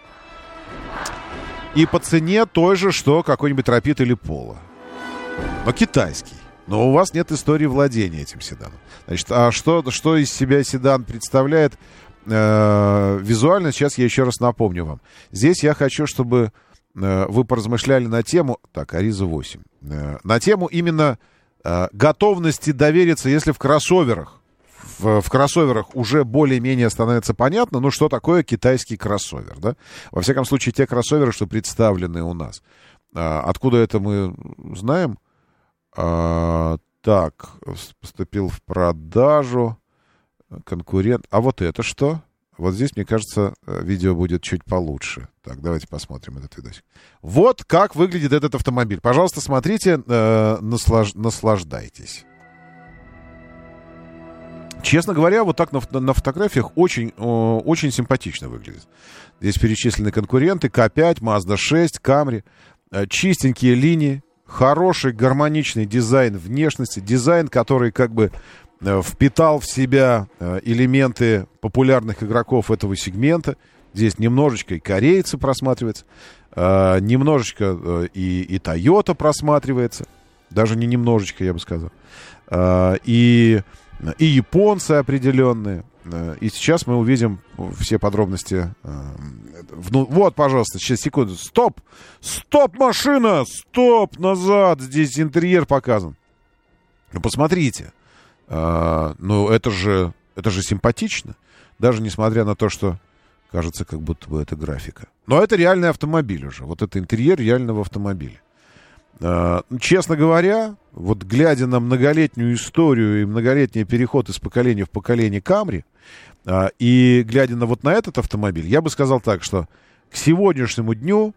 И по цене той же, что какой-нибудь Rapid или Polo. Но китайский. Но у вас нет истории владения этим седаном. Значит, а что, что из себя седан представляет э, визуально, сейчас я еще раз напомню вам. Здесь я хочу, чтобы э, вы поразмышляли на тему... Так, Ариза восемь. Э, на тему именно э, готовности довериться, если в кроссоверах. В, в кроссоверах уже более-менее становится понятно, ну, что такое китайский кроссовер, да? Во всяком случае, те кроссоверы, что представлены у нас. А, откуда это мы знаем? А, так, поступил в продажу конкурент. А вот это что? Вот здесь, мне кажется, видео будет чуть получше. Так, давайте посмотрим этот видосик. Вот как выглядит этот автомобиль. Пожалуйста, смотрите, э, наслаж... наслаждайтесь. Честно говоря, вот так на, на фотографиях очень, о, очень симпатично выглядит. Здесь перечислены конкуренты. Ка пять, Mazda шесть, Camry. Чистенькие линии. Хороший гармоничный дизайн внешности. Дизайн, который как бы впитал в себя элементы популярных игроков этого сегмента. Здесь немножечко и корейцы просматривается. Немножечко и, и Toyota просматривается. Даже не немножечко, я бы сказал. И... И японцы определенные. И сейчас мы увидим все подробности. Ну, вот, пожалуйста, сейчас, секунду. Стоп! Стоп, машина! Стоп! Назад! Здесь интерьер показан. Ну, посмотрите. Ну, это же, это же симпатично. Даже несмотря на то, что кажется, как будто бы это графика. Но это реальный автомобиль уже. Вот это интерьер реального автомобиля. Честно говоря, вот глядя на многолетнюю историю и многолетний переход из поколения в поколение Камри, и глядя на вот на этот автомобиль, я бы сказал так, что к сегодняшнему дню,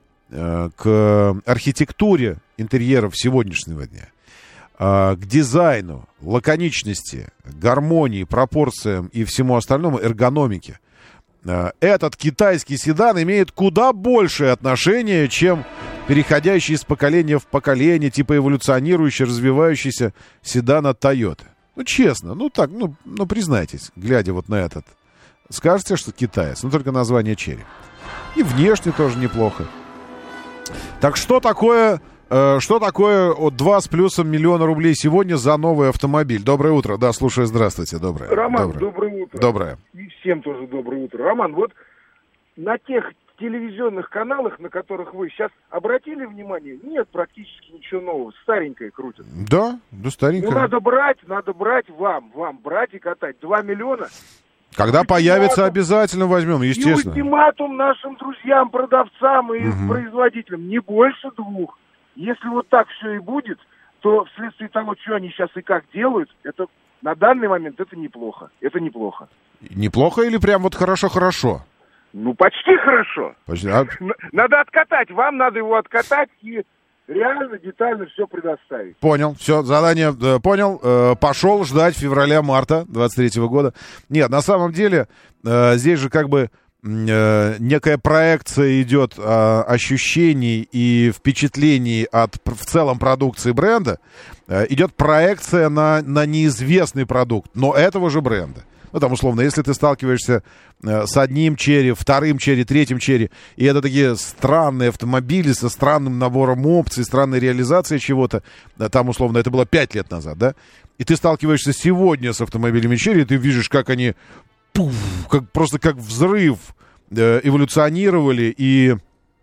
к архитектуре интерьеров сегодняшнего дня, к дизайну, лаконичности, гармонии, пропорциям и всему остальному, эргономике, этот китайский седан имеет куда большее отношение, чем переходящий из поколения в поколение, типа эволюционирующий, развивающийся седан от Toyota. Ну, честно, ну так, ну, ну признайтесь, глядя вот на этот. Скажете, что китаец, но только название Черри. И внешне тоже неплохо. Так что такое, э, что такое от два с плюсом миллиона рублей сегодня за новый автомобиль? Доброе утро. Да, слушаю, здравствуйте. Доброе. Роман, доброе, доброе утро. Доброе. И всем тоже доброе утро. Роман, вот на тех телевизионных каналах, на которых вы сейчас обратили внимание, нет практически ничего нового. Старенькое крутят. Да, да, старенькое. Ну, надо брать, надо брать вам, вам брать и катать. Два миллиона. Когда ультиматум, появится, обязательно возьмем, естественно. И ультиматум нашим друзьям, продавцам и угу. производителям. Не больше двух. Если вот так все и будет, то вследствие того, что они сейчас и как делают, это на данный момент это неплохо. Это неплохо. Неплохо или прям вот хорошо-хорошо? Ну, почти хорошо. Почти, а... Надо откатать, вам надо его откатать и реально детально все предоставить. Понял, все, задание э, понял. Э, пошел ждать февраля-марта двадцать третьего года. Нет, на самом деле, э, здесь же как бы э, некая проекция идет э, ощущений и впечатлений от в целом продукции бренда. Э, идет проекция на, на неизвестный продукт, но этого же бренда. Ну, там, условно, если ты сталкиваешься э, с одним черри, вторым черри, третьим черри, и это такие странные автомобили со странным набором опций, странной реализацией чего-то, э, там, условно, это было пять лет назад, да, и ты сталкиваешься сегодня с автомобилями черри, и ты видишь, как они пуф, как, просто как взрыв э, эволюционировали, и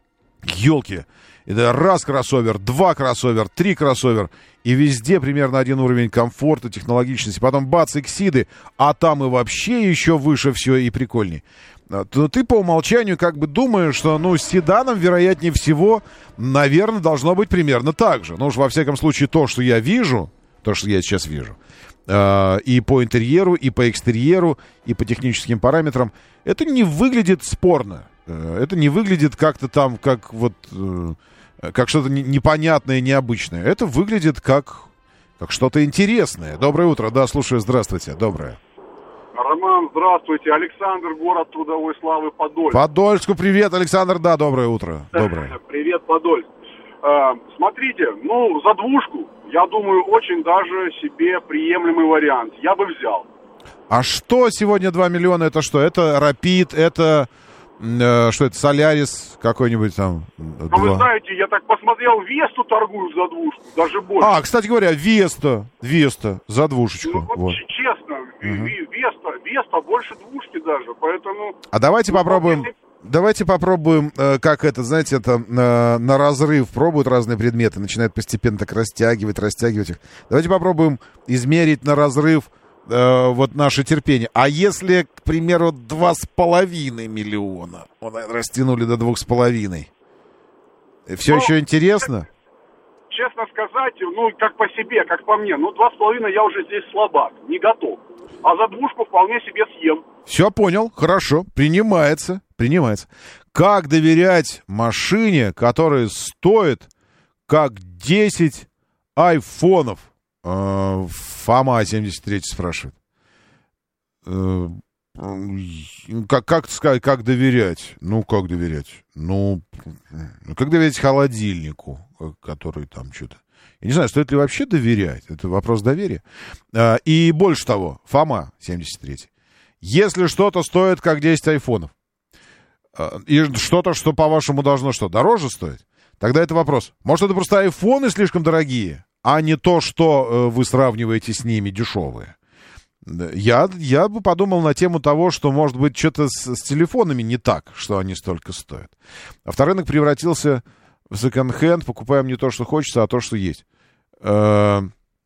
елки, это раз кроссовер, два кроссовер, три кроссовер, и везде примерно один уровень комфорта, технологичности. Потом бац, эксиды, а там и вообще еще выше все и прикольней. То ты по умолчанию как бы думаешь, что, ну, с седаном, вероятнее всего, наверное, должно быть примерно так же. Ну уж во всяком случае то, что я вижу, то, что я сейчас вижу, э, и по интерьеру, и по экстерьеру, и по техническим параметрам, это не выглядит спорно. Э, это не выглядит как-то там, как вот... Э, как что-то непонятное, необычное. Это выглядит как, как что-то интересное. Доброе утро. Да, слушаю. Здравствуйте. Доброе. Роман, здравствуйте. Александр, город трудовой славы, Подольск. Подольску привет, Александр. Да, доброе утро. Доброе. Привет, Подольск. Э, смотрите, ну, за двушку, я думаю, очень даже себе приемлемый вариант. Я бы взял. А что сегодня два миллиона? Это что? Это Rapid, это... Что это, Солярис какой-нибудь там? Ну, вы знаете, я так посмотрел, Весту торгуют за двушку, даже больше. А, кстати говоря, Веста, Веста за двушечку. Ну, вот, вот. Честно, угу. Веста, Веста больше двушки даже, поэтому... А давайте ну, попробуем... если... Давайте попробуем, как это, знаете, это на, на разрыв пробуют разные предметы, начинают постепенно так растягивать, растягивать их. Давайте попробуем измерить на разрыв э, вот наше терпение. А если, к примеру, два с половиной миллиона, вот, растянули до двух с половиной, все ну, еще интересно? Честно сказать, ну, как по себе, как по мне, ну, два с половиной я уже здесь слабак, не готов. А за двушку вполне себе съем. Все понял, хорошо, принимается, принимается. Как доверять машине, которая стоит как десять айфонов? Э, Фома семьдесят три спрашивает. Э, как, как сказать, как доверять? Ну, как доверять? Ну, как доверять холодильнику, который там что-то... Я не знаю, стоит ли вообще доверять. Это вопрос доверия. А, и больше того, Фома семьдесят три. Если что-то стоит как десять айфонов, а, и что-то, что, по-вашему, должно что, дороже стоить, тогда это вопрос. Может, это просто айфоны слишком дорогие, а не то, что э, вы сравниваете с ними дешевые? Я, я бы подумал на тему того, что, может быть, что-то с, с телефонами не так, что они столько стоят. Авторынок превратился в секонд-хенд, покупаем не то, что хочется, а то, что есть. Сейчас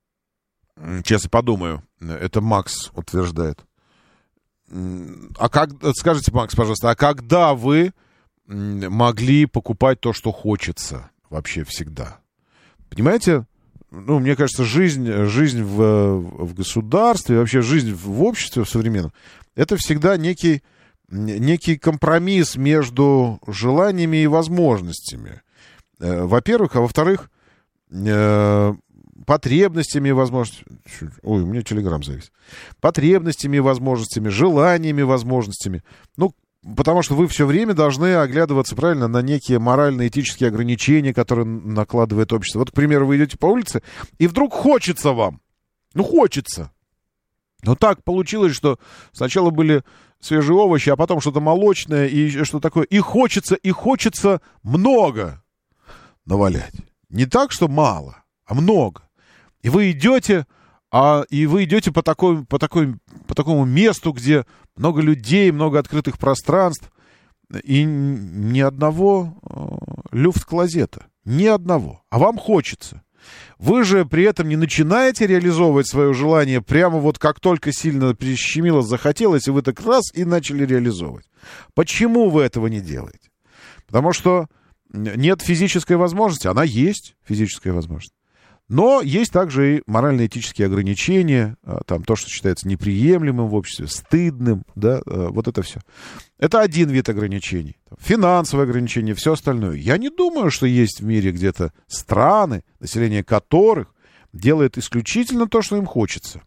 я подумаю. Это Макс утверждает. А как, скажите, Макс, пожалуйста, а когда вы могли покупать то, что хочется вообще всегда? Понимаете? Ну, мне кажется, жизнь, жизнь в, в государстве, вообще жизнь в обществе в современном, это всегда некий, некий компромисс между желаниями и возможностями. Во-первых, а во-вторых, потребностями и возможностями. Ой, у меня телеграм завис. Потребностями и возможностями, желаниями и возможностями. Ну, потому что вы все время должны оглядываться, правильно, на некие морально-этические ограничения, которые накладывает общество. Вот, к примеру, вы идете по улице, и вдруг хочется вам. Ну, хочется. Но так получилось, что сначала были свежие овощи, а потом что-то молочное и что такое. И хочется, и хочется много навалять. Не так, что мало, а много. И вы идете, а, и вы идете по, такой, по, такой, по такому месту, где много людей, много открытых пространств, и ни одного э, люфт-клозета. Ни одного. А вам хочется. Вы же при этом не начинаете реализовывать свое желание прямо вот как только сильно прищемило, захотелось, и вы так раз и начали реализовывать. Почему вы этого не делаете? Потому что нет физической возможности, она есть физическая возможность. Но есть также и морально-этические ограничения, там то, что считается неприемлемым в обществе, стыдным, да, вот это все. Это один вид ограничений. Финансовые ограничения, все остальное. Я не думаю, что есть в мире где-то страны, население которых делает исключительно то, что им хочется.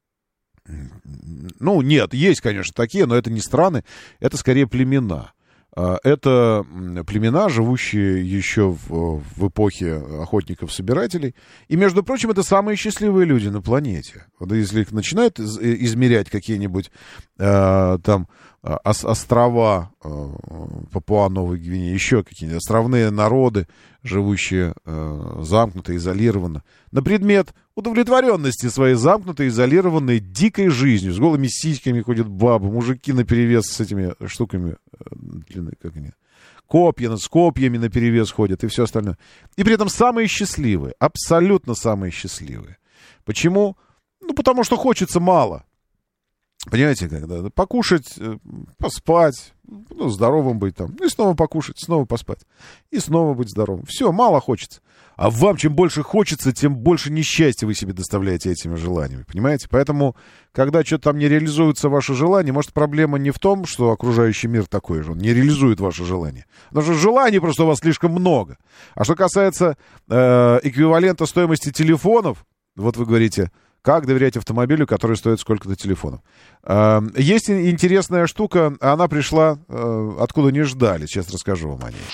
Ну, нет, есть, конечно, такие, но это не страны, это скорее племена. Это племена, живущие еще в, в эпохе охотников-собирателей. И, между прочим, это самые счастливые люди на планете. Вот если их начинают из, измерять какие-нибудь э, там ос, острова э, Папуа-Новой Гвинеи, еще какие-нибудь островные народы, живущие э, замкнуто, изолированно, на предмет удовлетворенности своей замкнутой, изолированной, дикой жизнью. С голыми сиськами ходят бабы, мужики наперевес с этими штуками, длинные, как они, копья, с копьями наперевес ходят и все остальное. И при этом самые счастливые, абсолютно самые счастливые. Почему? Ну, потому что хочется мало. Понимаете, когда покушать, поспать, ну, здоровым быть там, и снова покушать, снова поспать, и снова быть здоровым. Все, мало хочется. А вам чем больше хочется, тем больше несчастья вы себе доставляете этими желаниями, понимаете? Поэтому, когда что-то там не реализуется ваше желание, может, проблема не в том, что окружающий мир такой же, он не реализует ваше желание. Потому что желаний просто у вас слишком много. А что касается э, эквивалента стоимости телефонов, вот вы говорите... Как доверять автомобилю, который стоит сколько-то телефонов? Э, есть интересная штука, она пришла э, откуда не ждали. Сейчас расскажу вам о ней.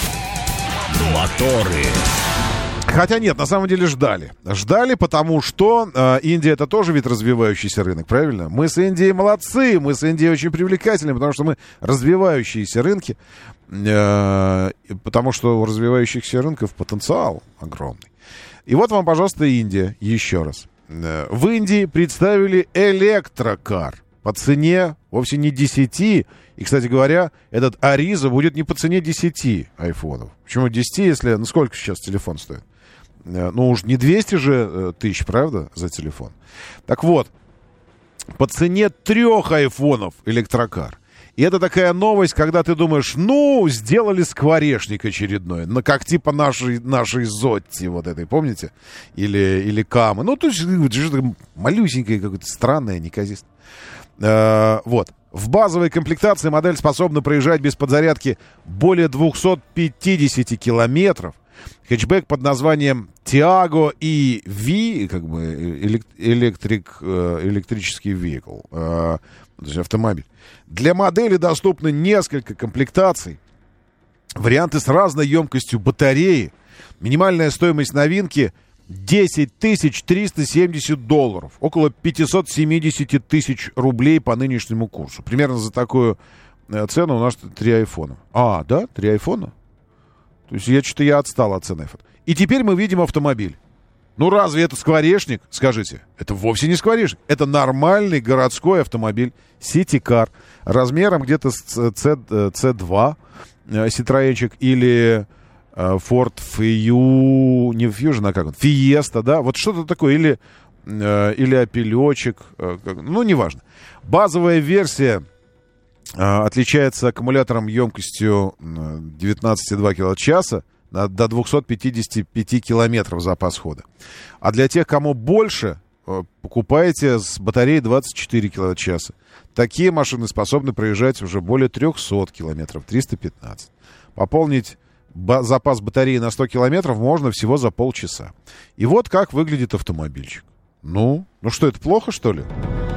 Моторы. Хотя нет, на самом деле ждали. Ждали, потому что э, Индия — это тоже вид развивающийся рынок, правильно? Мы с Индией молодцы, мы с Индией очень привлекательны, потому что мы развивающиеся рынки, э, потому что у развивающихся рынков потенциал огромный. И вот вам, пожалуйста, Индия еще раз. В Индии представили электрокар по цене вовсе не десяти. И, кстати говоря, этот Ариза будет не по цене десяти айфонов. Почему десяти, если... Ну, сколько сейчас телефон стоит? Ну, уж не двести же тысяч, правда, за телефон? Так вот, по цене трех айфонов электрокар. И это такая новость, когда ты думаешь, ну, сделали скворечник очередной, ну, как типа нашей, нашей Зотти вот этой, помните? Или, или Камы. Ну, то есть, что-то малюсенькое, какое-то странное, неказистое. А, вот. В базовой комплектации модель способна проезжать без подзарядки более двести пятьдесят километров. Хэтчбэк под названием Tiago и V, как бы электрик, электрический vehicle, то есть автомобиль. Для модели доступны несколько комплектаций, варианты с разной емкостью батареи. Минимальная стоимость новинки десять тысяч триста семьдесят долларов, около пятьсот семьдесят тысяч рублей по нынешнему курсу. Примерно за такую цену у нас три айфона. А, да, три айфона? То есть я что-то я отстал от цены. И теперь мы видим автомобиль. Ну разве это скворечник? Скажите. Это вовсе не скворечник. Это нормальный городской автомобиль Ситикар. Размером где-то с си два Citroёнчик или Ford Fiu, не Fusion, а как он? Fiesta, да? Вот что-то такое. Или, или Опелёчек. Ну, неважно. Базовая версия отличается аккумулятором емкостью девятнадцать целых два киловатт-часа до двухсот пятидесяти пяти километров запас хода. А для тех, кому больше, покупайте с батареей двадцать четыре киловатт-часа. Такие машины способны проезжать уже более трехсот километров, триста пятнадцать. Пополнить ба- запас батареи на сто километров можно всего за полчаса. И вот как выглядит автомобильчик. Ну, ну что, это плохо, что ли?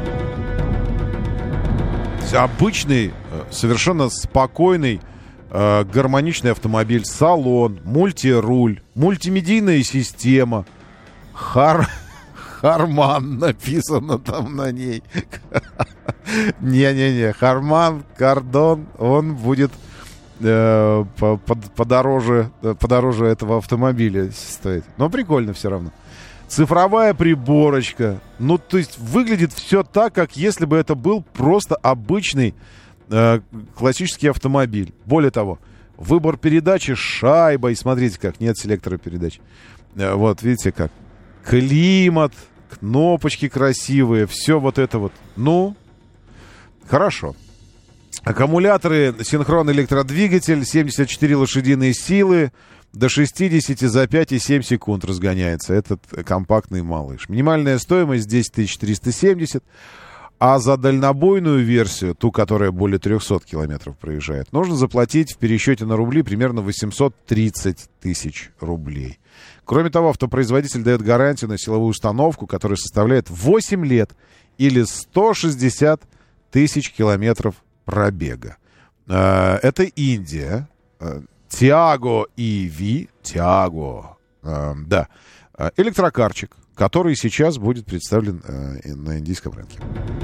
Обычный, совершенно спокойный, э, гармоничный автомобиль, салон, мультируль, мультимедийная система, Хар... Харман написано там на ней. Не-не-не, Харман, Кардон, он будет э, подороже, подороже этого автомобиля стоить. Но прикольно все равно. Цифровая приборочка. Ну, то есть выглядит все так, как если бы это был просто обычный э, классический автомобиль. Более того, выбор передачи с шайбой. Смотрите, как нет селектора передач. Э, вот, видите, как. Климат, кнопочки красивые, все вот это вот. Ну, хорошо. Аккумуляторы, синхронный электродвигатель, семьдесят четыре лошадиные силы, до шестьдесят за пять и семь секунд разгоняется этот компактный малыш. Минимальная стоимость десять тысяч триста семьдесят, а за дальнобойную версию, ту, которая более триста километров проезжает, нужно заплатить в пересчете на рубли примерно восемьсот тридцать тысяч рублей. Кроме того, автопроизводитель дает гарантию на силовую установку, которая составляет восемь лет или сто шестьдесят тысяч километров пробега. Это Индия. Тиаго и ви. Тиаго. Да. Электрокарчик, который сейчас будет представлен на индийском рынке.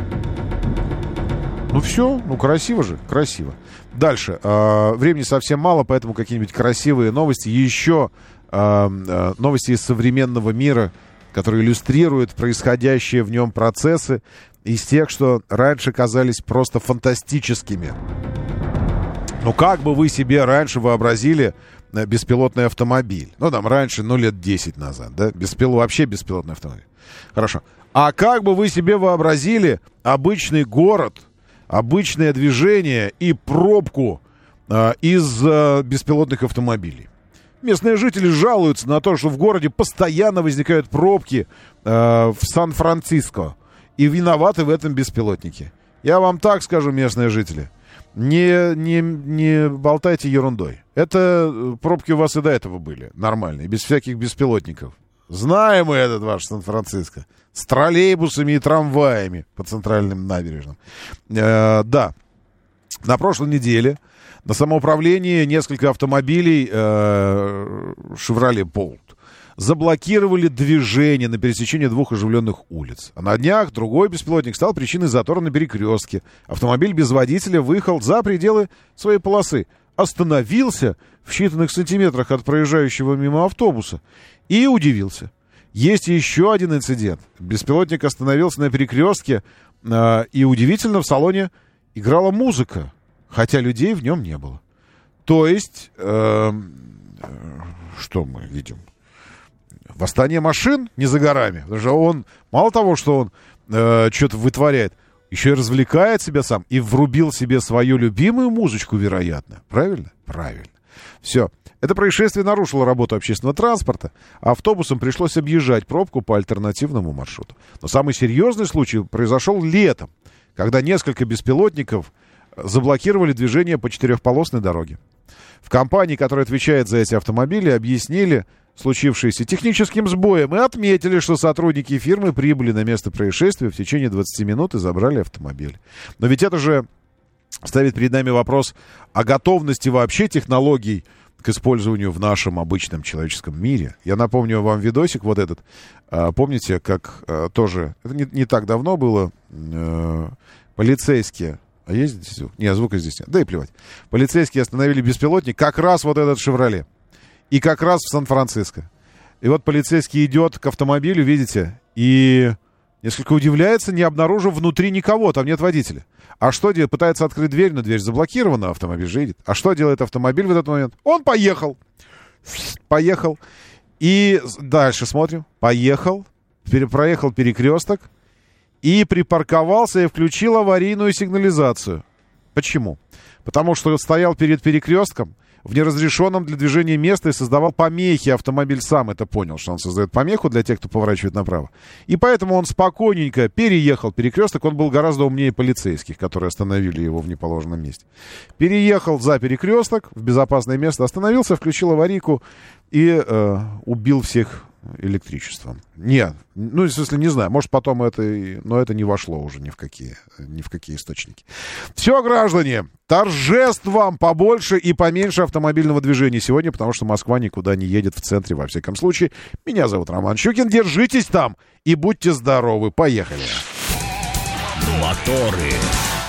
Ну все, ну красиво же, красиво. Дальше. Времени совсем мало, поэтому какие-нибудь красивые новости. Еще новости из современного мира, которые иллюстрируют происходящие в нем процессы, из тех, что раньше казались просто фантастическими. Ну, как бы вы себе раньше вообразили беспилотный автомобиль? Ну, там, раньше, ну, лет десять назад, да? Беспил... Вообще беспилотный автомобиль. Хорошо. А как бы вы себе вообразили обычный город, обычное движение и пробку э, из э, беспилотных автомобилей? Местные жители жалуются на то, что в городе постоянно возникают пробки э, в Сан-Франциско. И виноваты в этом беспилотники. Я вам так скажу, местные жители. Не, не, не болтайте ерундой. Это пробки у вас и до этого были. Нормальные, без всяких беспилотников. Знаем мы этот ваш Сан-Франциско. С троллейбусами и трамваями по центральным набережным. Э, да. На прошлой неделе на самоуправлении несколько автомобилей э, Chevrolet Bolt заблокировали движение на пересечении двух оживленных улиц. А на днях другой беспилотник стал причиной затора на перекрестке. Автомобиль без водителя выехал за пределы своей полосы, остановился в считанных сантиметрах от проезжающего мимо автобуса и удивился. Есть еще один инцидент. Беспилотник остановился на перекрестке, э, и удивительно, в салоне играла музыка, хотя людей в нем не было. То есть, э, э, что мы видим? Восстание машин не за горами. Потому что он, мало того, что он э, что-то вытворяет, еще и развлекает себя сам. И врубил себе свою любимую музычку, вероятно. Правильно? Правильно. Все. Это происшествие нарушило работу общественного транспорта. Автобусам пришлось объезжать пробку по альтернативному маршруту. Но самый серьезный случай произошел летом, когда несколько беспилотников заблокировали движение по четырехполосной дороге. В компании, которая отвечает за эти автомобили, объяснили случившееся техническим сбоем и отметили, что сотрудники фирмы прибыли на место происшествия в течение двадцати минут и забрали автомобиль. Но ведь это же ставит перед нами вопрос о готовности вообще технологий к использованию в нашем обычном человеческом мире. Я напомню вам видосик вот этот. Помните, как тоже, это не, не так давно было, полицейские, а есть здесь звук? Нет, звука здесь нет, да и плевать. Полицейские остановили беспилотник, как раз вот этот «Шевроле». И как раз в Сан-Франциско. И вот полицейский идет к автомобилю, видите, и несколько удивляется, не обнаружив внутри никого, там нет водителя. А что делает? Пытается открыть дверь, но дверь заблокирована, автомобиль же едет. А что делает автомобиль в этот момент? Он поехал. Поехал. И дальше смотрим. Поехал, проехал перекресток и припарковался и включил аварийную сигнализацию. Почему? Потому что стоял перед перекрестком, в неразрешенном для движения месте и создавал помехи. Автомобиль сам это понял, что он создает помеху для тех, кто поворачивает направо. И поэтому он спокойненько переехал перекресток. Он был гораздо умнее полицейских, которые остановили его в неположенном месте. Переехал за перекресток в безопасное место, остановился, включил аварийку и э, убил всех электричеством. Нет, ну, в смысле, не знаю, может, потом это, но это не вошло уже ни в какие, ни в какие источники. Все, граждане, торжеств вам побольше и поменьше автомобильного движения сегодня, потому что Москва никуда не едет в центре, во всяком случае. Меня зовут Роман Щукин, держитесь там и будьте здоровы. Поехали. Моторы.